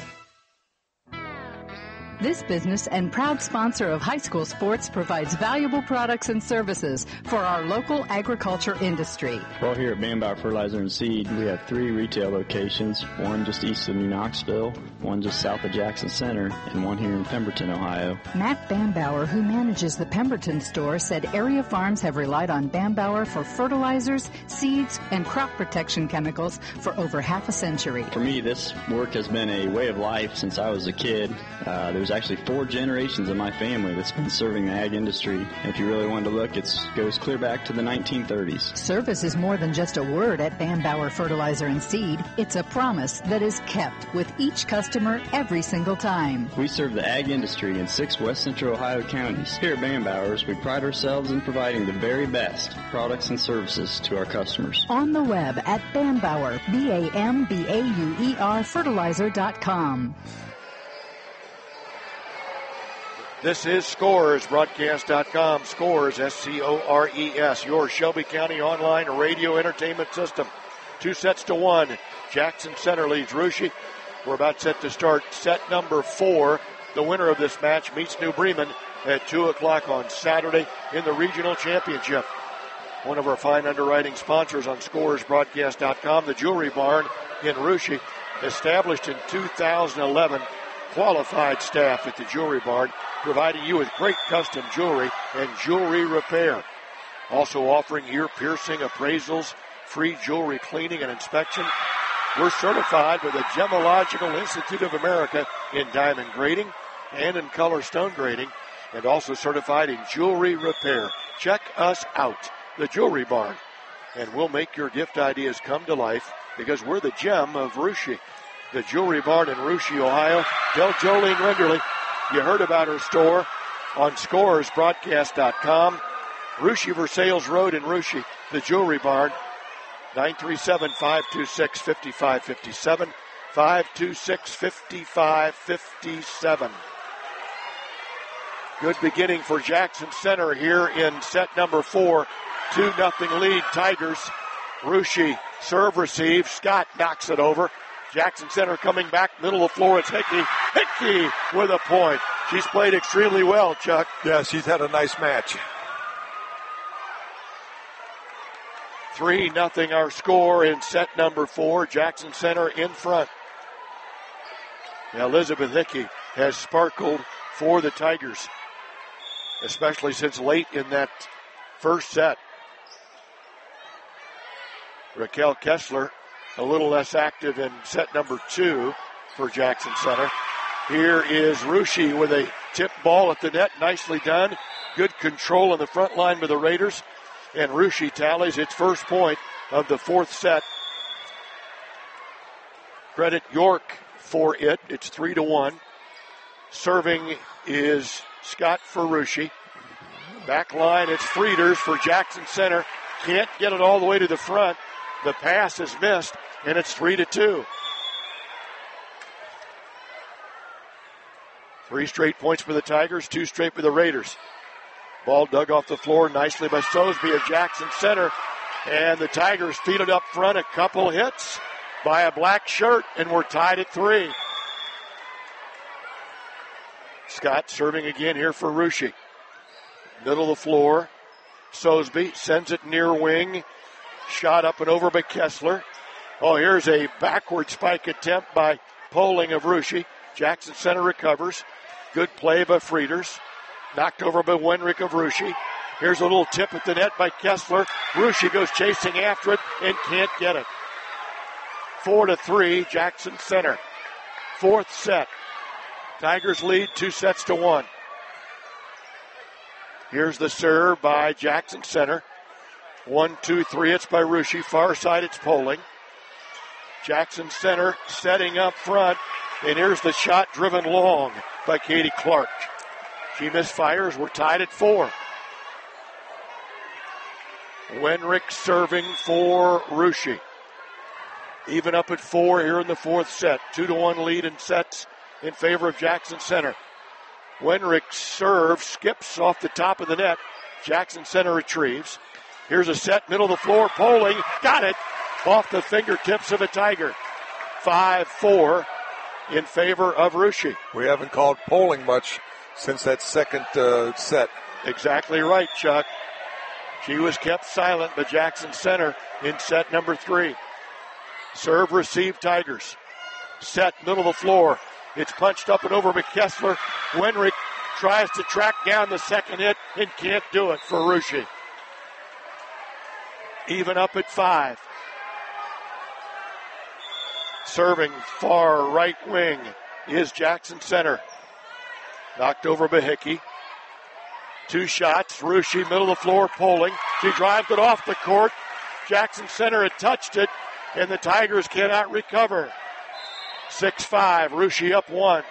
This business and proud sponsor of high school sports provides valuable products and services for our local agriculture industry. Well, here at Bambauer Fertilizer and Seed, we have three retail locations, one just east of New Knoxville, one just south of Jackson Center, and one here in Pemberton, Ohio. Matt Bambauer, who manages the Pemberton store, said area farms have relied on Bambauer for fertilizers, seeds, and crop protection chemicals for over half a century. For me, this work has been a way of life since I was a kid. Uh, there's actually four generations of my family that's been serving the ag industry. If you really wanted to look, it goes clear back to the nineteen thirties. Service is more than just a word at Bambauer Fertilizer and Seed. It's a promise that is kept with each customer every single time. We serve the ag industry in six west central Ohio counties. Here at Bambauer's, we pride ourselves in providing the very best products and services to our customers. On the web at Bambauer, B A M B A U E R fertilizer dot com. This is Scores Broadcast dot com. Scores, S C O R E S, your Shelby County online radio entertainment system. Two sets to one. Jackson Center leads Ruschi. We're about set to start set number four. The winner of this match meets New Bremen at two o'clock on Saturday in the regional championship. One of our fine underwriting sponsors on Scores Broadcast dot com, the Jewelry Barn in Ruschi, established in two thousand eleven. Qualified staff at the Jewelry Barn, providing you with great custom jewelry and jewelry repair. Also offering ear piercing appraisals, free jewelry cleaning and inspection. We're certified by the Gemological Institute of America in diamond grading and in color stone grading, and also certified in jewelry repair. check us out, the Jewelry Barn, and we'll make your gift ideas come to life because we're the gem of Russia. The Jewelry Barn in Russia, Ohio. Tell Jolene Renderly you heard about her store on scores broadcast dot com. Russia Versailles Road in Russia, the Jewelry Barn. nine three seven, five two six, five five five seven. five two six, five five five seven. Good beginning for Jackson Center here in set number four. two nothing lead, Tigers. Russia serve receive. Scott knocks it over. Jackson Center coming back, middle of the floor. It's Hickey. Hickey with a point. She's played extremely well, Chuck. Yeah, she's had a nice match. three nothing our score in set number four. Jackson Center in front. Now Elizabeth Hickey has sparkled for the Tigers, especially since late in that first set. Raquel Kessler a little less active in set number two for Jackson Center. Here is Russia with a tip ball at the net. Nicely done. Good control in the front line with the Raiders. And Russia tallies its first point of the fourth set. Credit York for it. It's three to one. Serving is Scott for Russia. Back line, it's Frieders for Jackson Center. Can't get it all the way to the front. The pass is missed, and it's three to two. Three straight points for the Tigers, two straight for the Raiders. Ball dug off the floor nicely by Sosby of Jackson Center. And the Tigers feed it up front. A couple hits by a black shirt, and we're tied at three. Scott serving again here for Russia. Middle of the floor. Sosby sends it near wing. Shot up and over by Kessler. Oh, here's a backward spike attempt by Poling of Russia. Jackson Center recovers. Good play by Frieders. Knocked over by Wenrick of Russia. Here's a little tip at the net by Kessler. Russia goes chasing after it and can't get it. Four to three, Jackson Center. Fourth set. Tigers lead two sets to one. Here's the serve by Jackson Center. One, two, three. It's by Russia. Far side, it's Poling. Jackson Center setting up front. And here's the shot driven long by Katie Clark. She misfires. We're tied at four. Wenrick serving for Russia. Even up at four here in the fourth set. Two to one lead in sets in favor of Jackson Center. Wenrick serve skips off the top of the net. Jackson Center retrieves. Here's a set, middle of the floor. Poling got it off the fingertips of a Tiger. five four in favor of Russia. We haven't called Poling much since that second uh, set. Exactly right, Chuck. She was kept silent by Jackson Center in set number three. Serve, receive, Tigers. Set, middle of the floor. It's punched up and over by Kessler. Wenrick tries to track down the second hit and can't do it for Russia. Even up at five. Serving far right wing is Jackson Center. Knocked over by Hickey. Two shots. Russia, middle of the floor, Poling. She drives it off the court. Jackson Center had touched it, and the Tigers cannot recover. six five. Russia up one.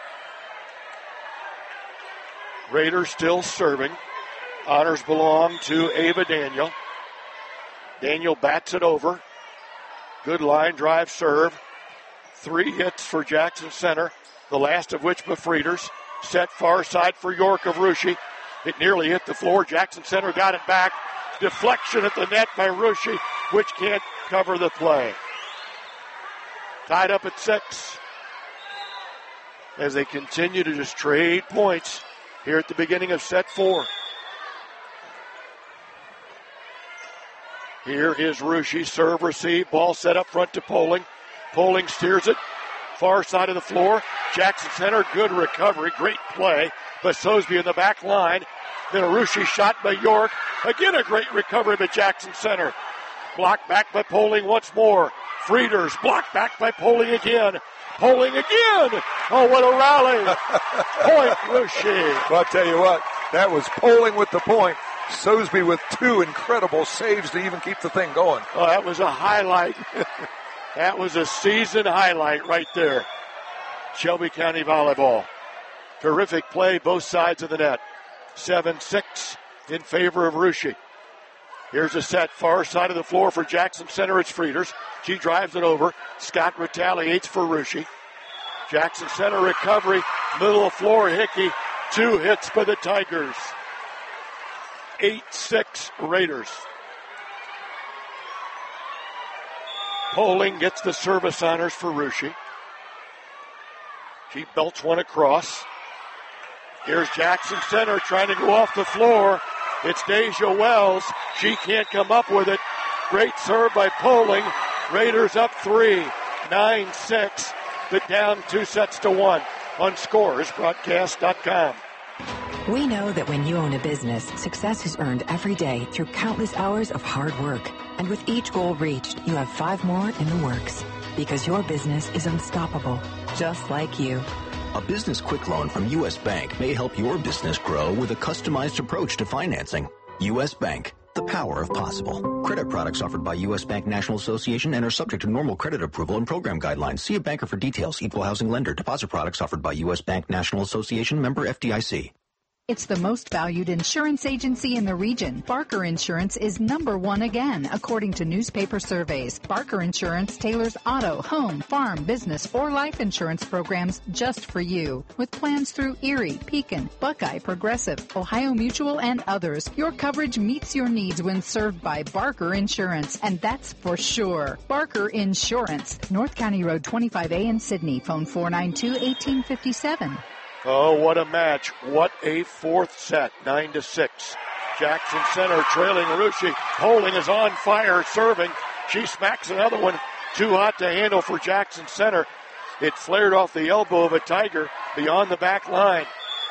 Raiders still serving. Honors belong to Ava Daniel. Daniel bats it over. Good line drive serve. Three hits for Jackson Center, the last of which by Frieders. Set far side for York of Russia. It nearly hit the floor. Jackson Center got it back. Deflection at the net by Russia, which can't cover the play. Tied up at six as they continue to just trade points here at the beginning of set four. Here is Russia. Serve, receive. Ball set up front to Poling. Poling steers it. Far side of the floor. Jackson Center, good recovery. Great play by Sosby in the back line. Then a Russia shot by York. Again, a great recovery by Jackson Center. Blocked back by Poling once more. Frieders blocked back by Poling again. Poling again. Oh, what a rally. Point, Russia. Well, I'll tell you what, that was Poling with the point. Soseby with two incredible saves to even keep the thing going. Oh, that was a highlight. That was a season highlight right there. Shelby County Volleyball. Terrific play, both sides of the net. seven six in favor of Russia. Here's a set, far side of the floor for Jackson Center. It's Frieders. She drives it over. Scott retaliates for Russia. Jackson Center recovery, middle of floor, Hickey. Two hits for the Tigers. eight six Raiders. Poling gets the service honors for Russia. She belts one across. Here's Jackson Center trying to go off the floor. It's Deja Wells. She can't come up with it. Great serve by Poling. Raiders up three, nine six, but down two sets to one on Scores Broadcast dot com. We know that when you own a business, success is earned every day through countless hours of hard work. And with each goal reached, you have five more in the works. Because your business is unstoppable, just like you. A business quick loan from U S. Bank may help your business grow with a customized approach to financing. U S. Bank, the power of possible. Credit products offered by U S. Bank National Association and are subject to normal credit approval and program guidelines. See a banker for details. Equal housing lender. Deposit products offered by U S. Bank National Association, member F D I C. It's the most valued insurance agency in the region. Barker Insurance is number one again, according to newspaper surveys. Barker Insurance tailors auto, home, farm, business, or life insurance programs just for you. With plans through Erie, Pekin, Buckeye, Progressive, Ohio Mutual, and others, your coverage meets your needs when served by Barker Insurance, and that's for sure. Barker Insurance, North County Road twenty-five A in Sydney. Phone four nine two, one eight five seven. Oh, what a match. What a fourth set. Nine to six. Jackson Center trailing Russia. Poling is on fire, serving. She smacks another one. Too hot to handle for Jackson Center. It flared off the elbow of a Tiger beyond the back line.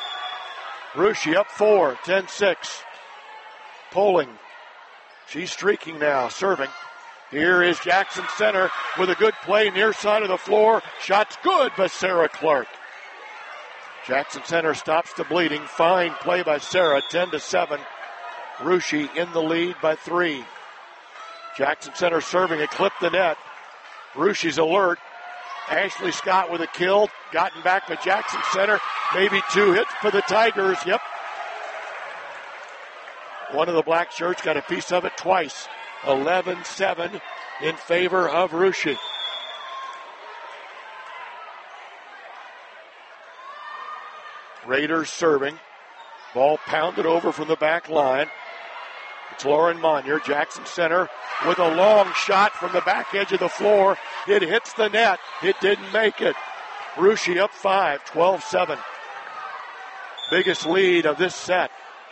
Russia up four, ten six. Poling. She's streaking now, serving. Here is Jackson Center with a good play near side of the floor. Shot's good by Sarah Clark. Jackson Center stops the bleeding. Fine play by Sarah, ten to seven. Russia in the lead by three. Jackson Center serving, it clipped the net. Russia's alert. Ashley Scott with a kill. Gotten back by Jackson Center. Maybe two hits for the Tigers. Yep. One of the black shirts got a piece of it twice. eleven seven in favor of Russia. Raiders serving. Ball pounded over from the back line. It's Lauren Monier. Jackson Center with a long shot from the back edge of the floor. It hits the net. It didn't make it. Russia up five, twelve seven. Biggest lead of this set.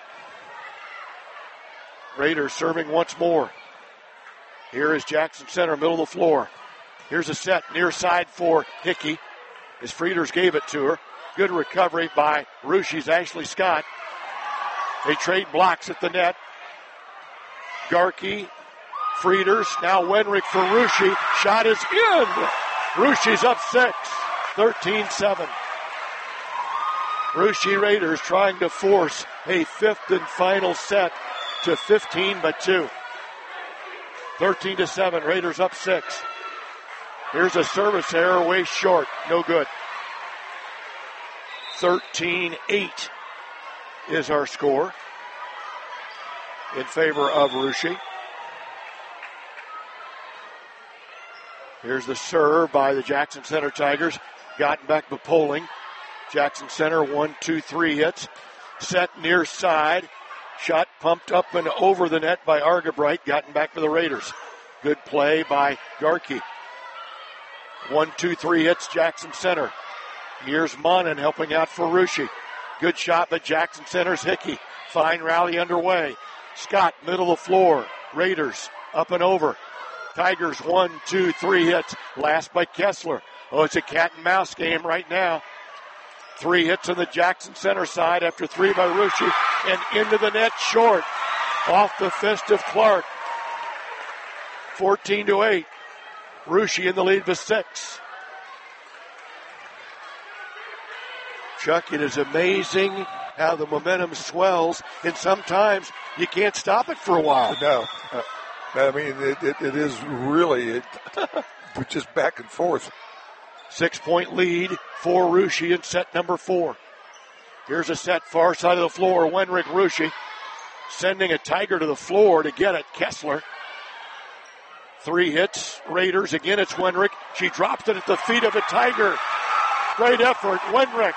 Raiders serving once more. Here is Jackson Center, middle of the floor. Here's a set near side for Hickey as Frieders gave it to her. Good recovery by Russia's Ashley Scott. They trade blocks at the net. Garkey, Frieders, now Wenrick for Russia. Shot is in. Russia's up six, thirteen seven. Russia Raiders trying to force a fifth and final set to fifteen but two. thirteen to seven, Raiders up six. Here's a service error way short, no good. thirteen eight is our score in favor of Russia. Here's the serve by the Jackson Center Tigers. Gotten back by Poling. Jackson Center, one, two, three hits. Set near side. Shot pumped up and over the net by Argabright. Gotten back for the Raiders. Good play by Garkey. One, two, three hits Jackson Center. Here's Monin helping out for Russia. Good shot by Jackson Center's Hickey. Fine rally underway. Scott, middle of the floor. Raiders up and over. Tigers, one, two, three hits. Last by Kessler. Oh, it's a cat and mouse game right now. Three hits on the Jackson Center side after three by Russia. And into the net short. Off the fist of Clark. fourteen to eight. Russia in the lead by six. Chuck, it is amazing how the momentum swells, and sometimes you can't stop it for a while. No. Uh, I mean, it, it, it is really it, just back and forth. Six-point lead for Russia in set number four. Here's a set far side of the floor. Wenrick Russia sending a Tiger to the floor to get it. Kessler. Three hits. Raiders. Again, it's Wenrick. She dropped it at the feet of a Tiger. Great effort. Wenrick.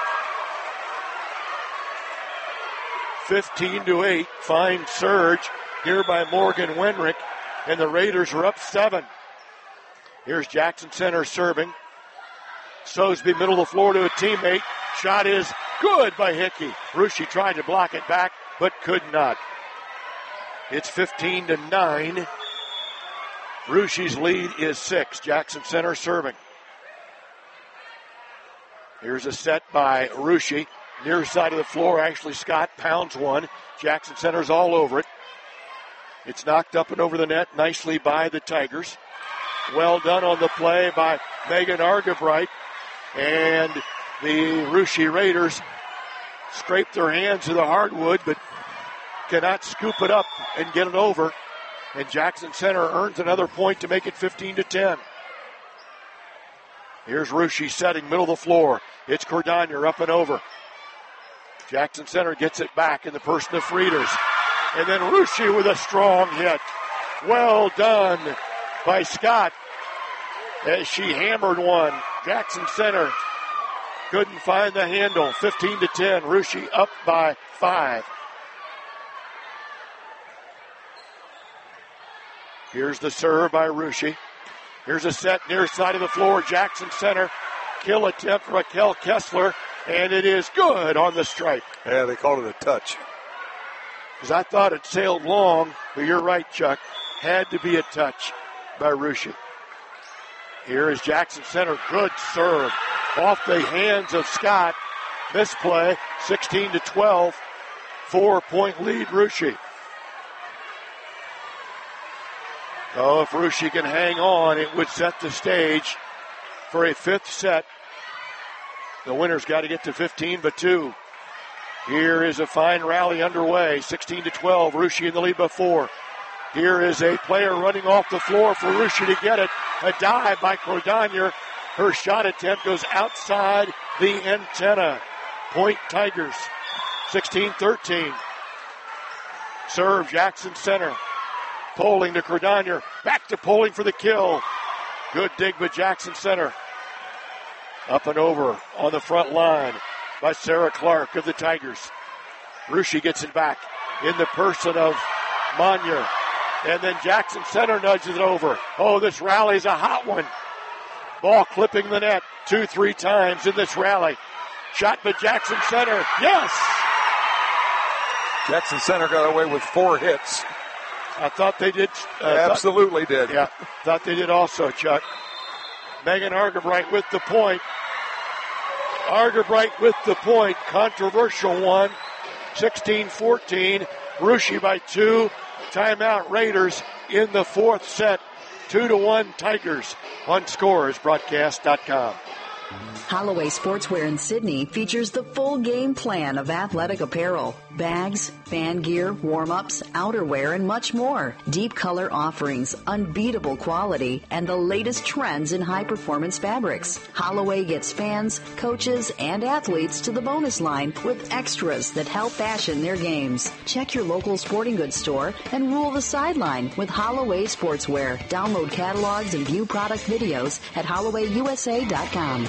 fifteen to eight. Fine surge here by Morgan Wenrick. And the Raiders are up seven. Here's Jackson Center serving. Sosby middle of the floor to a teammate. Shot is good by Hickey. Russia tried to block it back, but could not. It's fifteen to nine. Russia's lead is six. Jackson Center serving. Here's a set by Russia. Near side of the floor, Ashley Scott pounds one. Jackson Center's all over it. It's knocked up and over the net nicely by the Tigers. Well done on the play by Megan Argabright. And the Russia Raiders scrape their hands to the hardwood, but cannot scoop it up and get it over. And Jackson Center earns another point to make it fifteen to ten. Here's Russia setting middle of the floor. It's Cordonier up and over. Jackson Center gets it back in the person of Frieders. And then Russia with a strong hit. Well done by Scott as she hammered one. Jackson Center couldn't find the handle. fifteen to ten. Russia up by five. Here's the serve by Russia. Here's a set near side of the floor. Jackson Center. Kill attempt, Raquel Kessler. And it is good on the stripe. Yeah, they called it a touch. Because I thought it sailed long, but you're right, Chuck. Had to be a touch by Russia. Here is Jackson Center. Good serve. Off the hands of Scott. Misplay. sixteen to twelve. Four-point lead, Russia. Oh, if Russia can hang on, it would set the stage for a fifth set. The winner's got to get to fifteen but two. Here is a fine rally underway. sixteen to twelve. Russia in the lead by four. Here is a player running off the floor for Russia to get it. A dive by Cordonier. Her shot attempt goes outside the antenna. Point Tigers. sixteen thirteen. Serve Jackson Center. Poling to Cordonier. Back to Poling for the kill. Good dig by Jackson Center. Up and over on the front line by Sarah Clark of the Tigers. Russia gets it back in the person of Monier. And then Jackson Center nudges it over. Oh, this rally is a hot one. Ball clipping the net two, three times in this rally. Shot by Jackson Center. Yes! Jackson Center got away with four hits. I thought they did. Uh, Absolutely thought, did. Yeah, thought they did also, Chuck. Megan Argabright with the point. Argabright with the point. Controversial one. sixteen fourteen. Russia by two. Timeout Raiders in the fourth set. Two to one Tigers on Scores Broadcast dot com. Holloway Sportswear in Sydney features the full game plan of athletic apparel, bags, fan gear, warm-ups, outerwear, and much more. Deep color offerings, unbeatable quality, and the latest trends in high-performance fabrics. Holloway gets fans, coaches, and athletes to the bonus line with extras that help fashion their games. Check your local sporting goods store and rule the sideline with Holloway Sportswear. Download catalogs and view product videos at Holloway U S A dot com.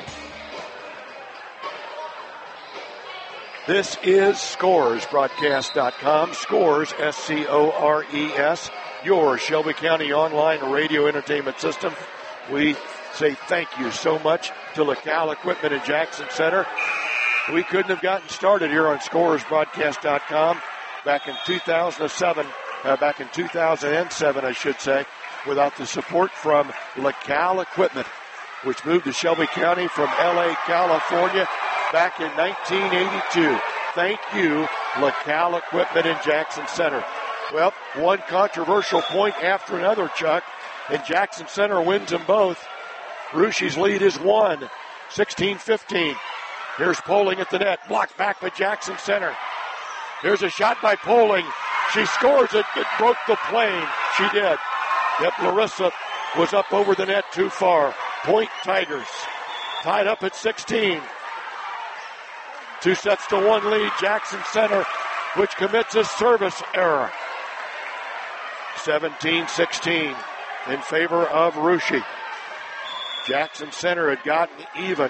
This is Scores Broadcast dot com. Scores, S C O R E S, your Shelby County online radio entertainment system. We say thank you so much to LaCal Equipment in Jackson Center. We couldn't have gotten started here on Scores Broadcast dot com back in two thousand seven, uh, back in two thousand seven, I should say, without the support from LaCal Equipment, which moved to Shelby County from L A, California, back in nineteen eighty-two. Thank you, LaCal Equipment in Jackson Center. Well, one controversial point after another, Chuck, and Jackson Center wins them both. Russia's lead is one, sixteen fifteen. Here's Poling at the net. Blocked back by Jackson Center. Here's a shot by Poling. She scores it. It broke the plane. She did. Yep, Larissa was up over the net too far. Point Tigers. Tied up at sixteen. Two sets to one lead. Jackson Center, which commits a service error. seventeen sixteen in favor of Russia. Jackson Center had gotten even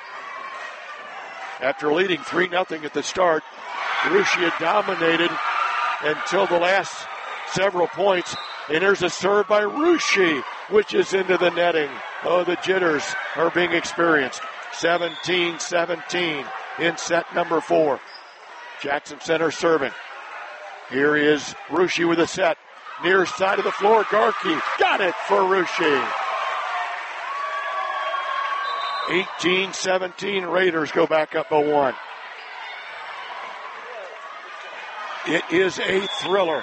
after leading three nothing at the start. Russia had dominated until the last several points. And there's a serve by Russia, which is into the netting. Oh, the jitters are being experienced. seventeen seventeen in set number four. Jackson Center serving. Here is Russia with a set. Near side of the floor, Garkey got it for Russia. eighteen seventeen, Raiders go back up a one. It is a thriller.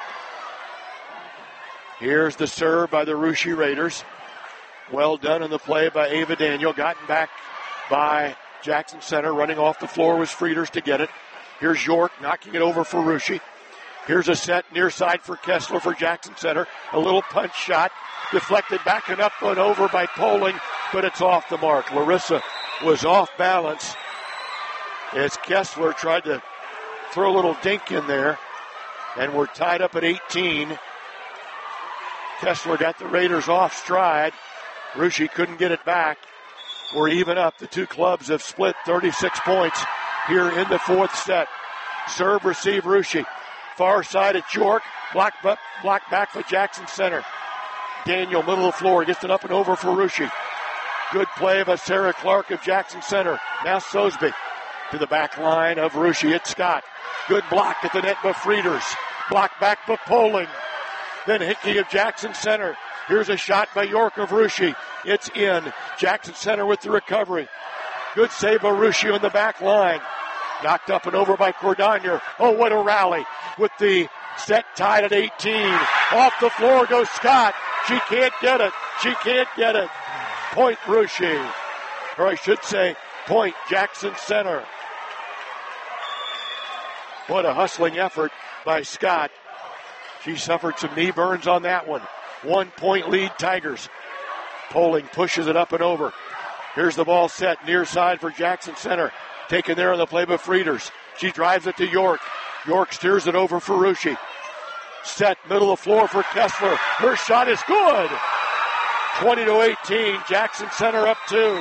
Here's the serve by the Russia Raiders. Well done in the play by Ava Daniel. Gotten back by Jackson Center. Running off the floor was Frieders to get it. Here's York knocking it over for Russia. Here's a set near side for Kessler for Jackson Center. A little punch shot. Deflected back and up and over by Poling, but it's off the mark. Larissa was off balance as Kessler tried to throw a little dink in there. And we're tied up at eighteen. Kessler got the Raiders off stride. Russia couldn't get it back. We're even up. The two clubs have split thirty-six points here in the fourth set. Serve, receive, Russia. Far side at York. Block, block back for Jackson Center. Daniel, middle of the floor, gets it up and over for Russia. Good play by Sarah Clark of Jackson Center. Now Sosby to the back line of Russia. It's Scott. Good block at the net by Frieders. Block back by Poling. Then Hickey of Jackson Center. Here's a shot by York of Russia. It's in. Jackson Center with the recovery. Good save by Russia on the back line. Knocked up and over by Cordonier. Oh, what a rally with the set tied at eighteen. Off the floor goes Scott. She can't get it. She can't get it. Point Russia. Or I should say, point Jackson Center. What a hustling effort by Scott. She suffered some knee burns on that one. One point lead, Tigers. Poling pushes it up and over. Here's the ball set near side for Jackson Center. Taken there on the play by Frieders. She drives it to York. York steers it over for Russia. Set middle of the floor for Kessler. Her shot is good. twenty to eighteen. Jackson Center up two.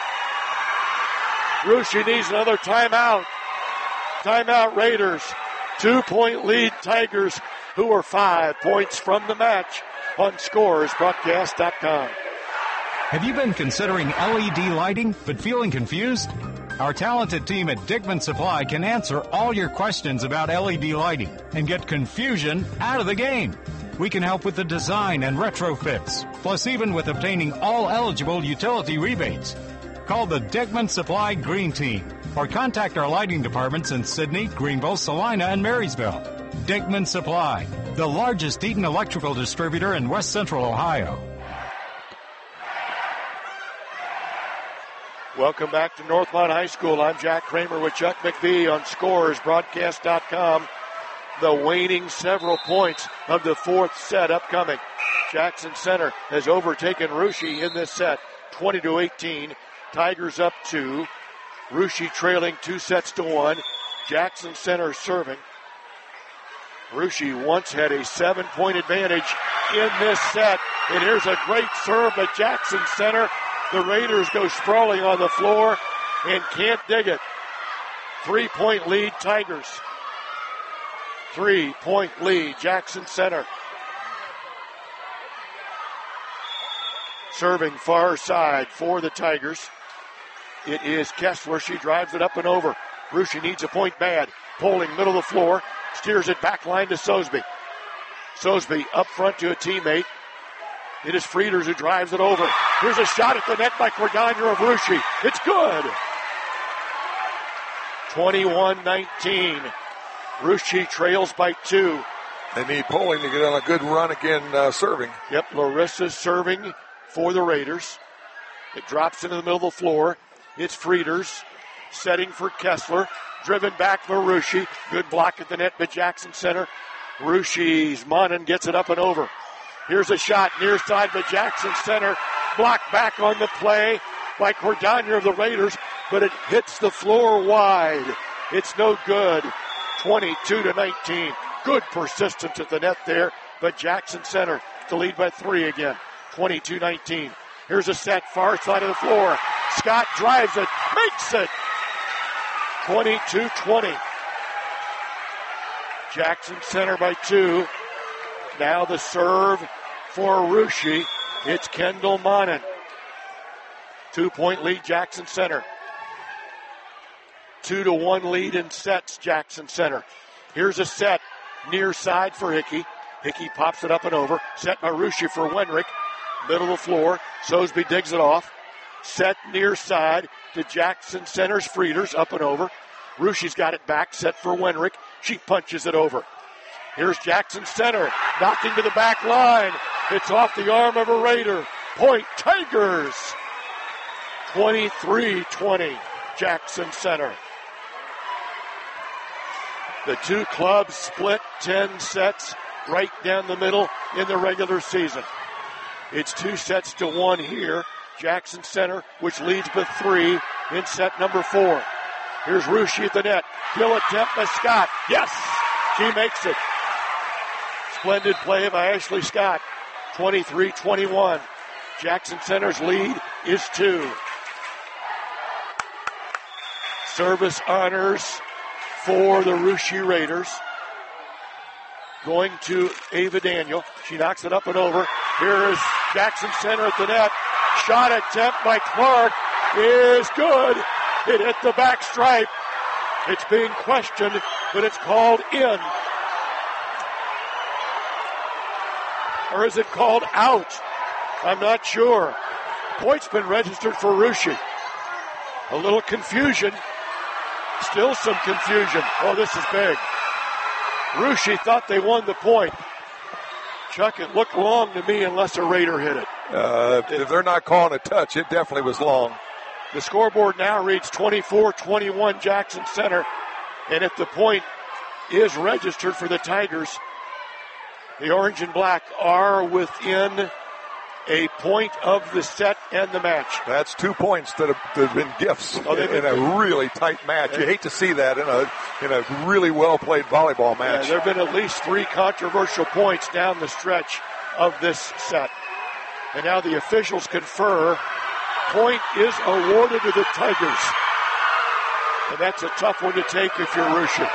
Russia needs another timeout. Timeout Raiders. Two-point lead Tigers, who are five points from the match on Scores Broadcast dot com. Have you been considering L E D lighting but feeling confused? Our talented team at Dickman Supply can answer all your questions about L E D lighting and get confusion out of the game. We can help with the design and retrofits, plus even with obtaining all eligible utility rebates. Call the Dickman Supply Green Team or contact our lighting departments in Sydney, Greenville, Salina, and Marysville. Dickman Supply, the largest Eaton electrical distributor in West Central Ohio. Welcome back to Northmont High School. I'm Jack Kramer with Chuck McVie on Scores Broadcast dot com. The waning several points of the fourth set upcoming. Jackson Center has overtaken Russia in this set, twenty to eighteen. Tigers up two. Russia trailing two sets to one. Jackson Center serving. Russia once had a seven-point advantage in this set. And here's a great serve by Jackson Center. The Raiders go sprawling on the floor and can't dig it. Three-point lead, Tigers. Three-point lead, Jackson Center. Serving far side for the Tigers. It is Kessler. She drives it up and over. Russia needs a point bad. Poling middle of the floor. Steers it back line to Sosby. Sosby up front to a teammate. It is Frieders who drives it over. Here's a shot at the net by Cordonier of Russia. It's good. twenty-one nineteen. Russia trails by two. They need Poling to get on a good run again, uh, serving. Yep, Larissa's serving for the Raiders. It drops into the middle of the floor. It's Frieders. setting for Kessler. Driven back Marucci. Good block at the net by Jackson Center. Marucci's Monin gets it up and over. Here's a shot near side by Jackson Center. Blocked back on the play by Cordania of the Raiders, but it hits the floor wide. It's no good. twenty-two to nineteen. Good persistence at the net there, but Jackson Center to lead by three again. twenty-two nineteen. Here's a set far side of the floor. Scott drives it, makes it. twenty-two twenty. Jackson Center by two. Now the serve for Russia. It's Kendall Monin. Two-point lead, Jackson Center. Two to one lead in sets, Jackson Center. Here's a set near side for Hickey. Hickey pops it up and over. Set by Russia for Wenrick. Middle of the floor. Sosby digs it off. Set near side to Jackson Center's Frieders, up and over. Russia's got it back, set for Wenrick. She punches it over. Here's Jackson Center, knocking to the back line. It's off the arm of a Raider. Point Tigers. twenty-three twenty, Jackson Center. The two clubs split ten sets right down the middle in the regular season. It's two sets to one here. Jackson Center, which leads by three in set number four. Here's Russia at the net. Kill attempt by Scott. Yes, she makes it. Splendid play by Ashley Scott. twenty-three twenty-one. Jackson Center's lead is two. Service honors for the Russia Raiders. Going to Ava Daniel. She knocks it up and over. Here is Jackson Center at the net. Shot attempt by Clark is good. It hit the back stripe. It's being questioned, but it's called in. Or is it called out? I'm not sure. Point's been registered for Russia. A little confusion. Still some confusion. Oh, this is big. Russia thought they won the point. Chuck, it looked long to me unless a Raider hit it. Uh, if they're not calling a touch, it definitely was long. The scoreboard now reads twenty-four twenty-one Jackson Center. And if the point is registered for the Tigers, the orange and black are within a point of the set and the match. That's two points that have, that have been gifts oh, in, in a really tight match. You hate to see that in a in a really well-played volleyball match. Yeah, there have been at least three controversial points down the stretch of this set. And now the officials confer. Point is awarded to the Tigers. And that's a tough one to take if you're Russia.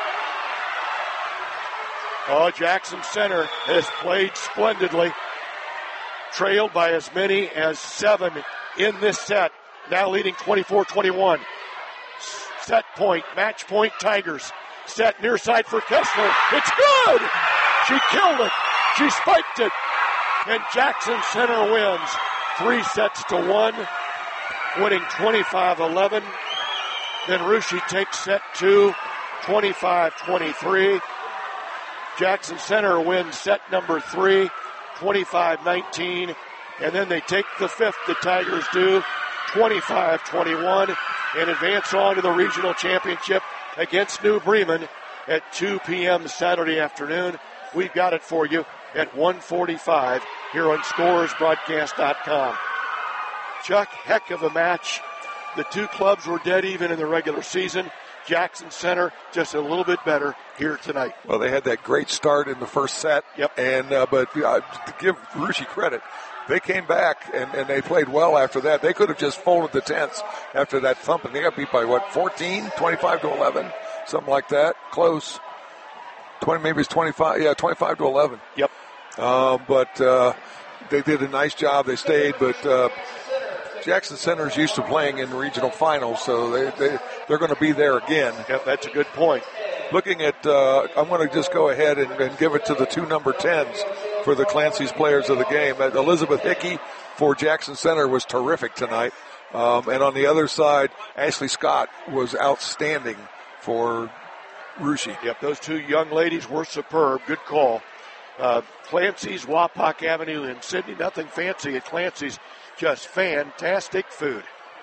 Oh, Jackson Center has played splendidly. Trailed by as many as seven in this set. Now leading twenty-four twenty-one. Set point, match point, Tigers. Set near side for Kessler. It's good! She killed it. She spiked it. And Jackson Center wins. Three sets to one. Winning twenty-five eleven. Then Russia takes set two, twenty-five twenty-three. Jackson Center wins set number three, twenty-five nineteen. And then they take the fifth, the Tigers do, twenty-five twenty-one, and advance on to the regional championship against New Bremen at two p.m. Saturday afternoon. We've got it for you at one forty-five here on Scores Broadcast dot com. Chuck, heck of a match. The two clubs were dead even in the regular season. Jackson Center just a little bit better here tonight. Well, they had that great start in the first set. Yep. And uh, but uh, to give Russia credit, they came back and, and they played well after that. They could have just folded the tents after that thumping. They got beat by what, fourteen, twenty-five to eleven, something like that. Close. twenty, maybe it's twenty-five. Yeah, twenty-five to eleven. Yep. Um, but uh, they did a nice job. They stayed, but. Uh, Jackson Center is used to playing in regional finals, so they, they, they're going to be there again. Yep, that's a good point. Looking at, uh, I'm going to just go ahead and, and give it to the two number tens for the Clancy's players of the game. Uh, Elizabeth Hickey for Jackson Center was terrific tonight. Um, and on the other side, Ashley Scott was outstanding for Russia. Yep, those two young ladies were superb. Good call. Uh, Clancy's, Wapak Avenue in Sydney. Nothing fancy at Clancy's. Just fantastic food.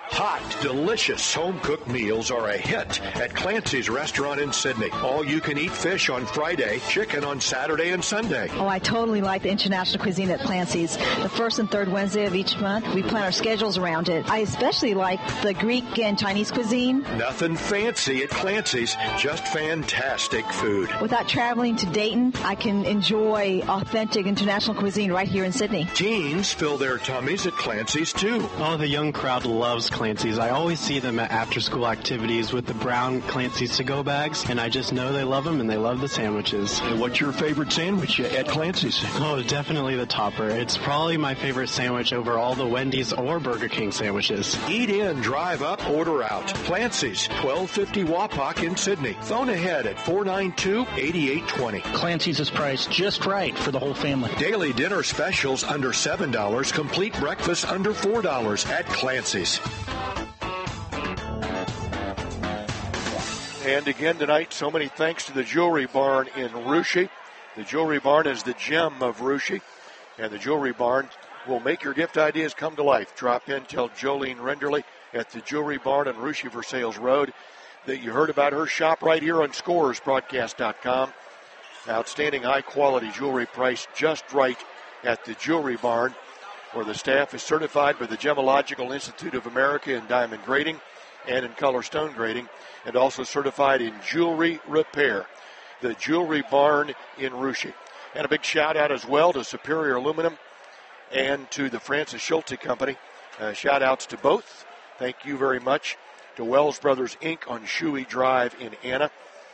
Hot, delicious home-cooked meals are a hit at Clancy's Restaurant in Sydney. All-you-can-eat fish on Friday, chicken on Saturday and Sunday. Oh, I totally like the international cuisine at Clancy's. The first and third Wednesday of each month, we plan our schedules around it. I especially like the Greek and Chinese cuisine. Nothing fancy at Clancy's, just fantastic food. Without traveling to Dayton, I can enjoy authentic international cuisine right here in Sydney. Teens fill their tummies at Clancy's, too. Oh, the young crowd loves Clancy's. I always see them at after-school activities with the brown Clancy's to-go bags, and I just know they love them and they love the sandwiches. And what's your favorite sandwich at Clancy's? Oh, definitely the topper. It's probably my favorite sandwich over all the Wendy's or Burger King sandwiches. Eat in, drive up, order out. Clancy's, twelve fifty Wapak in Sydney. Phone ahead at four nine two, eight eight two zero. Clancy's is priced just right for the whole family. Daily dinner specials under seven dollars. Complete breakfast under four dollars at Clancy's. And again tonight, so many thanks to the Jewelry Barn in Russia. The Jewelry Barn is the gem of Russia, and the Jewelry Barn will make your gift ideas come to life. Drop in, tell Jolene Renderly at the Jewelry Barn on Russia Versailles Road that you heard about her shop right here on Scores Broadcast dot com. Outstanding high-quality jewelry priced just right at the Jewelry Barn, where the staff is certified by the Gemological Institute of America in diamond grading and in color stone grading, and also certified in jewelry repair. The Jewelry Barn in Russia. And a big shout-out as well to Superior Aluminum and to the Francis Schulte Company. Uh, shout-outs to both. Thank you very much to Wells Brothers, Incorporated on Shuey Drive in Anna.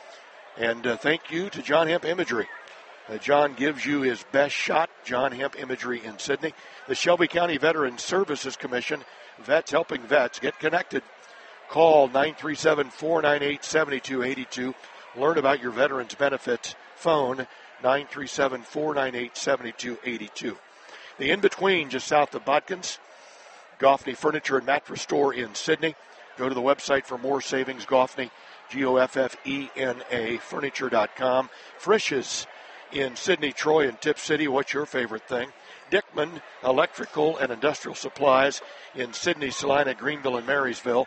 And uh, thank you to John Hemp Imagery. Uh, John gives you his best shot, John Hemp Imagery in Sydney. The Shelby County Veterans Services Commission, Vets Helping Vets. Get connected. Call nine three seven, four nine eight, seven two eight two. Learn about your veterans benefits. Phone nine three seven, four nine eight, seven two eight two. The in-between just south of Bodkins, Goffney Furniture and Mattress Store in Sydney. Go to the website for more savings, Goffney, G O F F E N A, furniture dot com. Frisch's in Sydney, Troy, and Tip City. What's your favorite thing? Dickman Electrical and Industrial Supplies in Sydney, Salina, Greenville, and Marysville.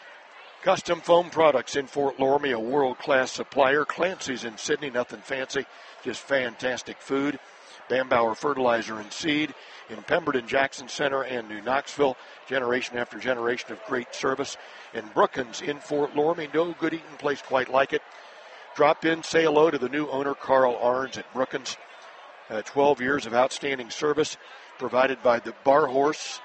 Custom Foam Products in Fort Loramie, a world-class supplier. Clancy's in Sydney, nothing fancy, just fantastic food. Bambauer Fertilizer and Seed in Pemberton, Jackson Center, and New Knoxville. Generation after generation of great service. And Brookins in Fort Loramie, no good eating place quite like it. Drop in, say hello to the new owner, Carl Arns at Brookins. Uh, twelve years of outstanding service provided by the Bar Horse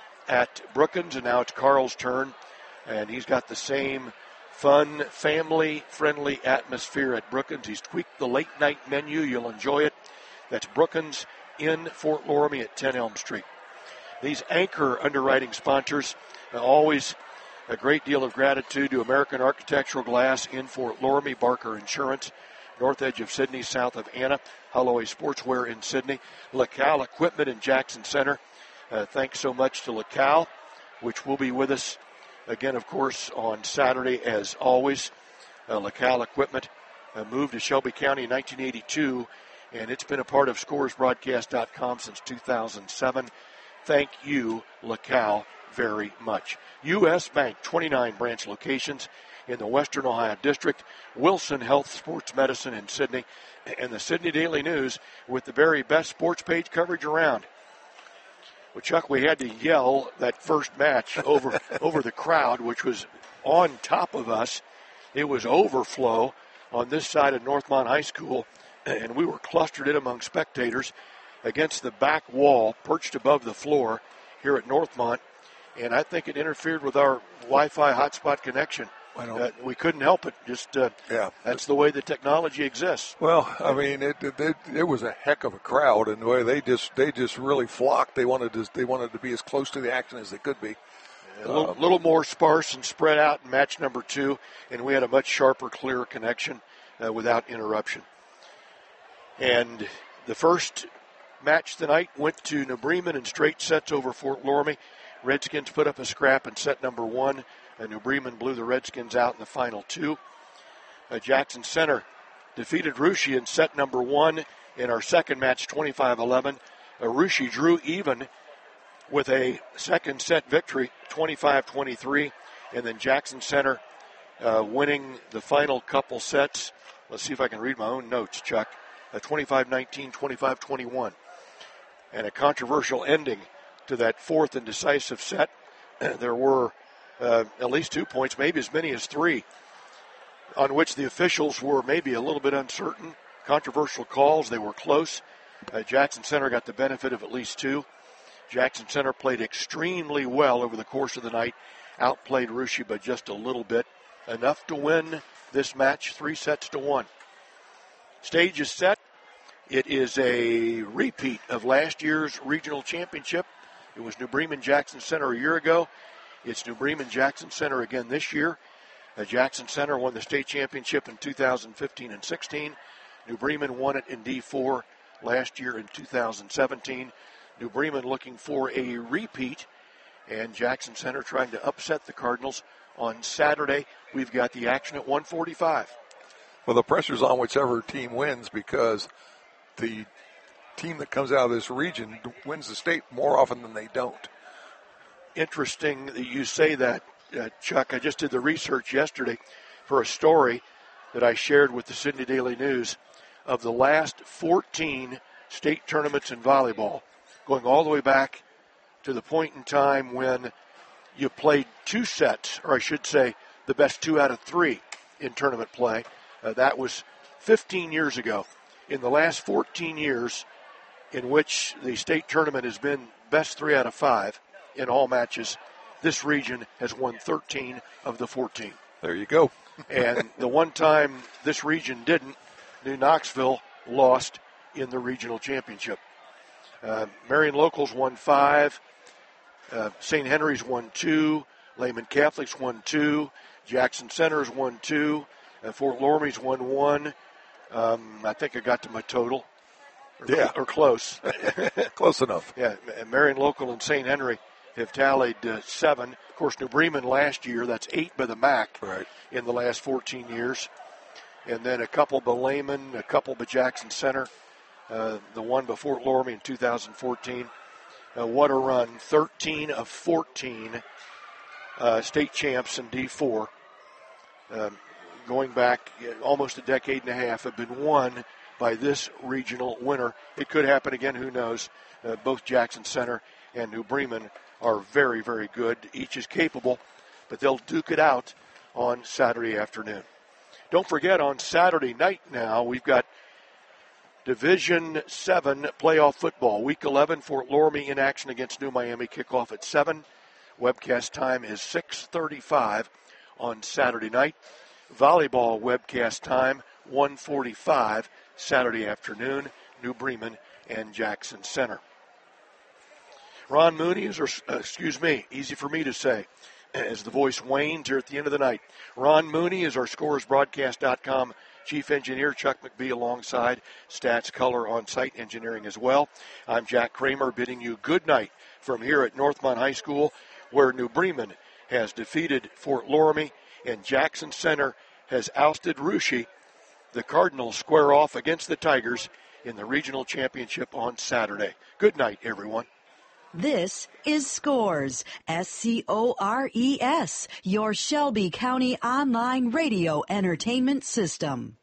at Brookins, and now it's Carl's turn. And he's got the same fun, family-friendly atmosphere at Brookins. He's tweaked the late-night menu. You'll enjoy it. That's Brookins in Fort Loramie at ten Elm Street. These anchor underwriting sponsors, uh, always a great deal of gratitude to American Architectural Glass in Fort Loramie, Barker Insurance, north edge of Sydney, south of Anna, Holloway Sportswear in Sydney, LaCal Equipment in Jackson Center. Uh, thanks so much to LaCal, which will be with us again, of course, on Saturday, as always. Uh, LaCal Equipment uh, moved to Shelby County in nineteen eighty-two, and it's been a part of Scores Broadcast dot com since two thousand seven. Thank you, LaCal, very much. U S. Bank, twenty-nine branch locations in the Western Ohio District. Wilson Health Sports Medicine in Sydney, and the Sydney Daily News with the very best sports page coverage around. Well, Chuck, we had to yell that first match over over the crowd, which was on top of us. It was overflow on this side of Northmont High School, and we were clustered in among spectators against the back wall, perched above the floor here at Northmont, and I think it interfered with our Wi-Fi hotspot connection. Uh, we couldn't help it. Just uh, yeah, that's the way the technology exists. Well, I mean, it, it it was a heck of a crowd, and the way they just they just really flocked. They wanted to they wanted to be as close to the action as they could be. A little, uh, little more sparse and spread out in match number two, and we had a much sharper, clearer connection uh, without interruption. And the first match tonight went to New Bremen in straight sets over Fort Loramie. Redskins put up a scrap in set number one. Uh, New Bremen blew the Redskins out in the final two. Uh, Jackson Center defeated Russia in set number one in our second match, twenty-five eleven. Uh, Russia drew even with a second set victory, twenty-five twenty-three, and then Jackson Center uh, winning the final couple sets. Let's see if I can read my own notes, Chuck. Uh, twenty-five nineteen, twenty-five twenty-one. And a controversial ending to that fourth and decisive set. There were uh, at least two points, maybe as many as three, on which the officials were maybe a little bit uncertain. Controversial calls. They were close. Uh, Jackson Center got the benefit of at least two. Jackson Center played extremely well over the course of the night. Outplayed Russia by just a little bit. Enough to win this match, three sets to one. Stage is set. It is a repeat of last year's regional championship. It was New Bremen Jackson Center a year ago. It's New Bremen Jackson Center again this year. Uh, Jackson Center won the state championship in two thousand fifteen and sixteen. New Bremen won it in D four last year in two thousand seventeen. New Bremen looking for a repeat, and Jackson Center trying to upset the Cardinals on Saturday. We've got the action at one forty-five. Well, the pressure's on whichever team wins because the team that comes out of this region wins the state more often than they don't. Interesting that you say that, uh, Chuck. I just did the research yesterday for a story that I shared with the Sydney Daily News of the last fourteen state tournaments in volleyball, going all the way back to the point in time when you played two sets, or I should say the best two out of three in tournament play. Uh, that was fifteen years ago. In the last fourteen years in which the state tournament has been best three out of five in all matches, this region has won thirteen of the fourteen. There you go. And the one time this region didn't, New Knoxville lost in the regional championship. Uh, Marion Locals won five. Uh, Saint Henry's won two. Lehman Catholics won two. Jackson Center's won two. Uh, Fort Loramie's won one. Um, I think I got to my total. Or, yeah. Or close. Close enough. Yeah, Marion Local and Saint Henry have tallied uh, seven. Of course, New Bremen last year, that's eight by the M A C right. in the last fourteen years. And then a couple by Lehman, a couple by Jackson Center, uh, the one by Fort Loramie in two thousand fourteen. Uh, what a run. thirteen of fourteen uh, state champs in D four. Um, going back almost a decade and a half have been won by this regional winner. It could happen again, who knows. Uh, both Jackson Center and New Bremen are very, very good. Each is capable, but they'll duke it out on Saturday afternoon. Don't forget, on Saturday night now, we've got Division seven playoff football. Week eleven, Fort Loramie in action against New Miami. Kickoff at seven. Webcast time is six thirty-five on Saturday night. Volleyball webcast time, one forty-five Saturday afternoon, New Bremen and Jackson Center. Ron Mooney is, or, uh, excuse me, easy for me to say, as the voice wanes here at the end of the night. Ron Mooney is our Scores Broadcast dot com chief engineer. Chuck McBee alongside Stats Color on-site engineering as well. I'm Jack Kramer bidding you good night from here at Northmont High School, where New Bremen has defeated Fort Loramie and Jackson Center has ousted Russia. The Cardinals square off against the Tigers in the regional championship on Saturday. Good night, everyone. This is Scores, S C O R E S, your Shelby County online radio entertainment system.